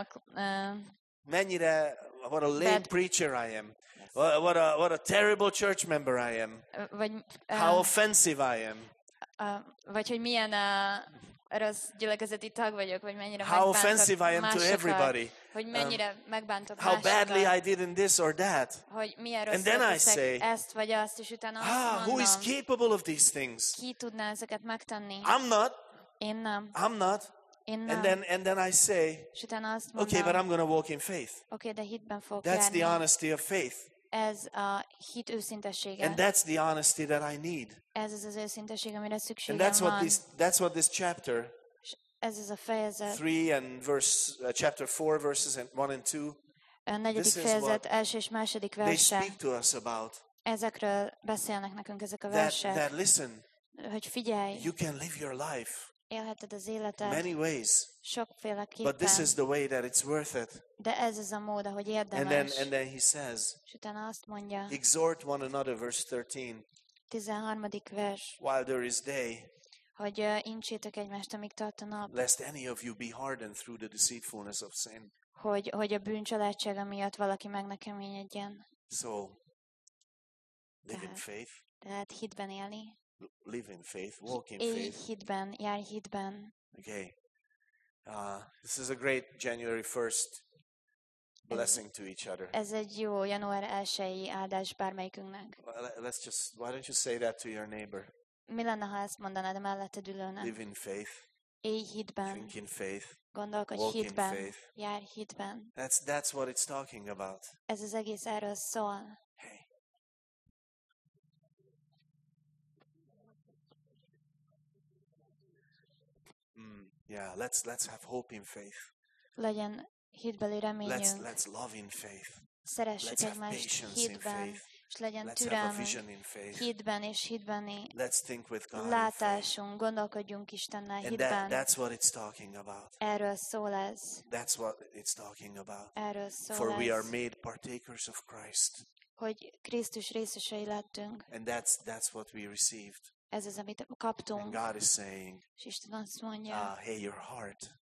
mennyire, what a lame bad- preacher I am, what a terrible church member I am, vagy, how offensive I am, vagy hogy milyen rossz gyülekezeti tag vagyok, vagy mennyire how megbántok offensive I am to másokat, everybody, hogy mennyire megbántok how másokat, badly I did in this or that. hogy milyen And rosszul then I teszek say, ezt vagy azt, és utána azt Who is mondom, capable of these things? ki tudná ezeket megtenni? I'm not. Én nem. Én nem. And then I say, És utána azt okay, mondom, but I'm going to walk in faith. oké, de hitben fogok That's járni. the honesty of faith. Ez a hit őszintessége. And that's the honesty that I need. Ez az őszintesség, amire And szükségem van. that's what this chapter Ez az a fejezet. 3 and chapter 4 verses 1 and 2, A negyedik this is fejezet what első és második they verse. speak to us about. Ezekről beszélnek nekünk ezek a That versek. listen, Hogy figyelj, you can live your life élheted az életed many ways, but sokféleképpen, this is the way that it's worth it. de ez az a mód, ahogy And érdemes. then he says, És utána azt mondja, exhort one another, verse 13, 13. vers, while there is day, hogy incsétek egymást, amíg tart a nap, lest any of you be hardened through the deceitfulness of sin. hogy a bűncsaládsága miatt valaki meg ne keményedjen. So, live in Tehát- faith, Tehát hitben élni. live in faith, walk in Élj faith. hitben, járj hitben. Okay. This is a great January 1st blessing to each other. Ez egy jó január 1-i áldás bármelyikünknek. Why don't you say that to your neighbor? Mi lenne, ha ezt mondanád a melletted ülőnek? Live in faith, Élj hitben, think in faith, gondolkodj walk in hitben, faith. járj hitben. That's what it's talking about. Ez az egész erről szól. Hey. Yeah, let's have hope in faith. Legyen hitbeli reményünk, Let's love in faith. szeressük Let's have egymást patience in hitben, faith. és legyen Let's have a türelmünk vision in faith. hitben és hitbeni Let's think with God in faith. látásunk, gondolkodjunk Istennel And hitben. that's what it's talking about. Erről szól ez. That's what it's talking about. Erről szól For we are ez. made partakers of Christ. Hogy Krisztus részesei lettünk. And that's what we received. Ez az, amit And kaptunk. God is saying, És Isten azt mondja, hey, your heart,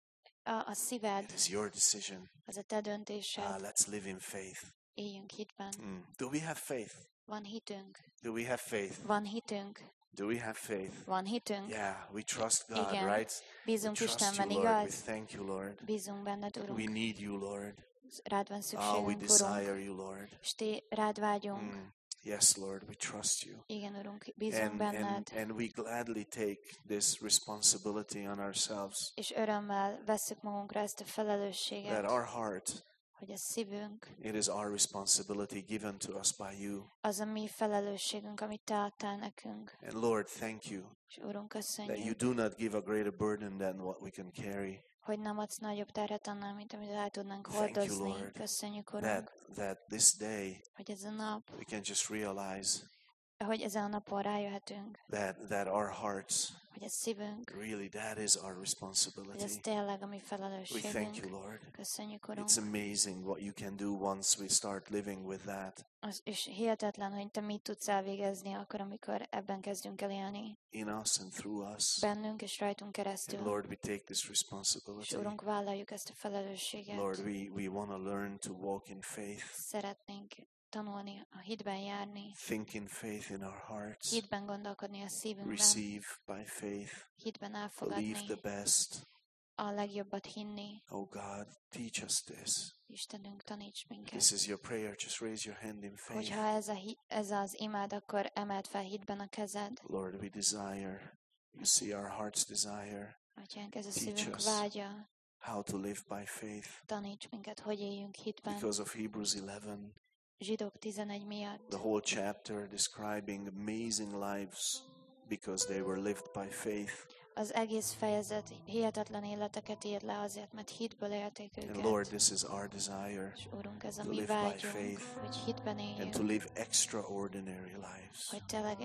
a szíved, It is your decision. az a te döntésed. Let's live in faith. Éljünk hitben. Do we have faith? Van hitünk. Do we have faith? Van hitünk. Do we have faith? Van hitünk. Yeah, we trust God, Igen. right? Bízunk We trust Istenben, you, Lord. We igaz? thank you, Lord. Bízunk benned, Urunk. We need you, Lord. Rád van We szükségünk, Urunk. desire you, Lord. És rád vágyunk. Yes, Lord, we trust you. Igen, Urunk, bízunk benned. And we gladly take this responsibility on ourselves, És örömmel vesszük magunkra ezt a felelősséget, that our heart, hogy a szívünk, it is our responsibility given to us by you. az a mi felelősségünk, amit te adtál nekünk. And Lord, thank you És Urunk, that you köszönjük, do not give a greater burden than what we can carry. hogy nem adsz nagyobb terhet annál, mint amit el tudnánk Thank you, hordozni. Lord, Köszönjük, That, Urunk, that this day hogy ez a nap, we can just realize hogy ezen a napon rájöhetünk, that our hearts, hogy a szívünk, really, that is our hogy ez responsibility. tényleg a mi We thank you, felelősségünk. Lord. Köszönjük, Urunk. It's amazing what you can do once we start living with that És hihetetlen, hogy te mit tudsz elvégezni akkor, amikor ebben kezdünk el élni. in us and through us. Bennünk és rajtunk keresztül. And Lord, we take this És responsibility. Urunk, vállaljuk ezt a felelősséget. Lord, we want to learn to walk in faith, Szeretnénk tanulni, a hitben járni, think in faith in our hearts, hitben gondolkodni a szívünkben, receive by faith, hitben believe elfogadni, the best. a legjobbat hinni. Oh God, teach us this. Istenünk, taníts This minket. is your prayer. Just raise your hand in faith. Hogyha ez az imád, akkor emeld fel hitben a kezed. Lord, we desire. You see our heart's desire. Atyánk, ez a Teach szívünk us. vágya. How to live by faith. Taníts minket, hogy éljünk hitben. Because of Hebrews 11, Zsidók 11 miatt. the whole chapter describing amazing lives because they were lived by faith. Az egész fejezet hihetetlen életeket ír le azért, mert hitből élték And őket. Lord, this is our desire, És Urunk, ez a to mi live by vágyunk, faith hogy hitben and to éljünk, live extraordinary lives. hogy tényleg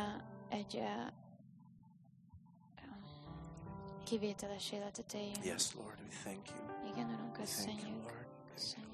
egy kivételes életet éljünk. Yes, Lord, we thank you. Igen, Urunk, We thank you, köszönjük. Lord. Köszönjük.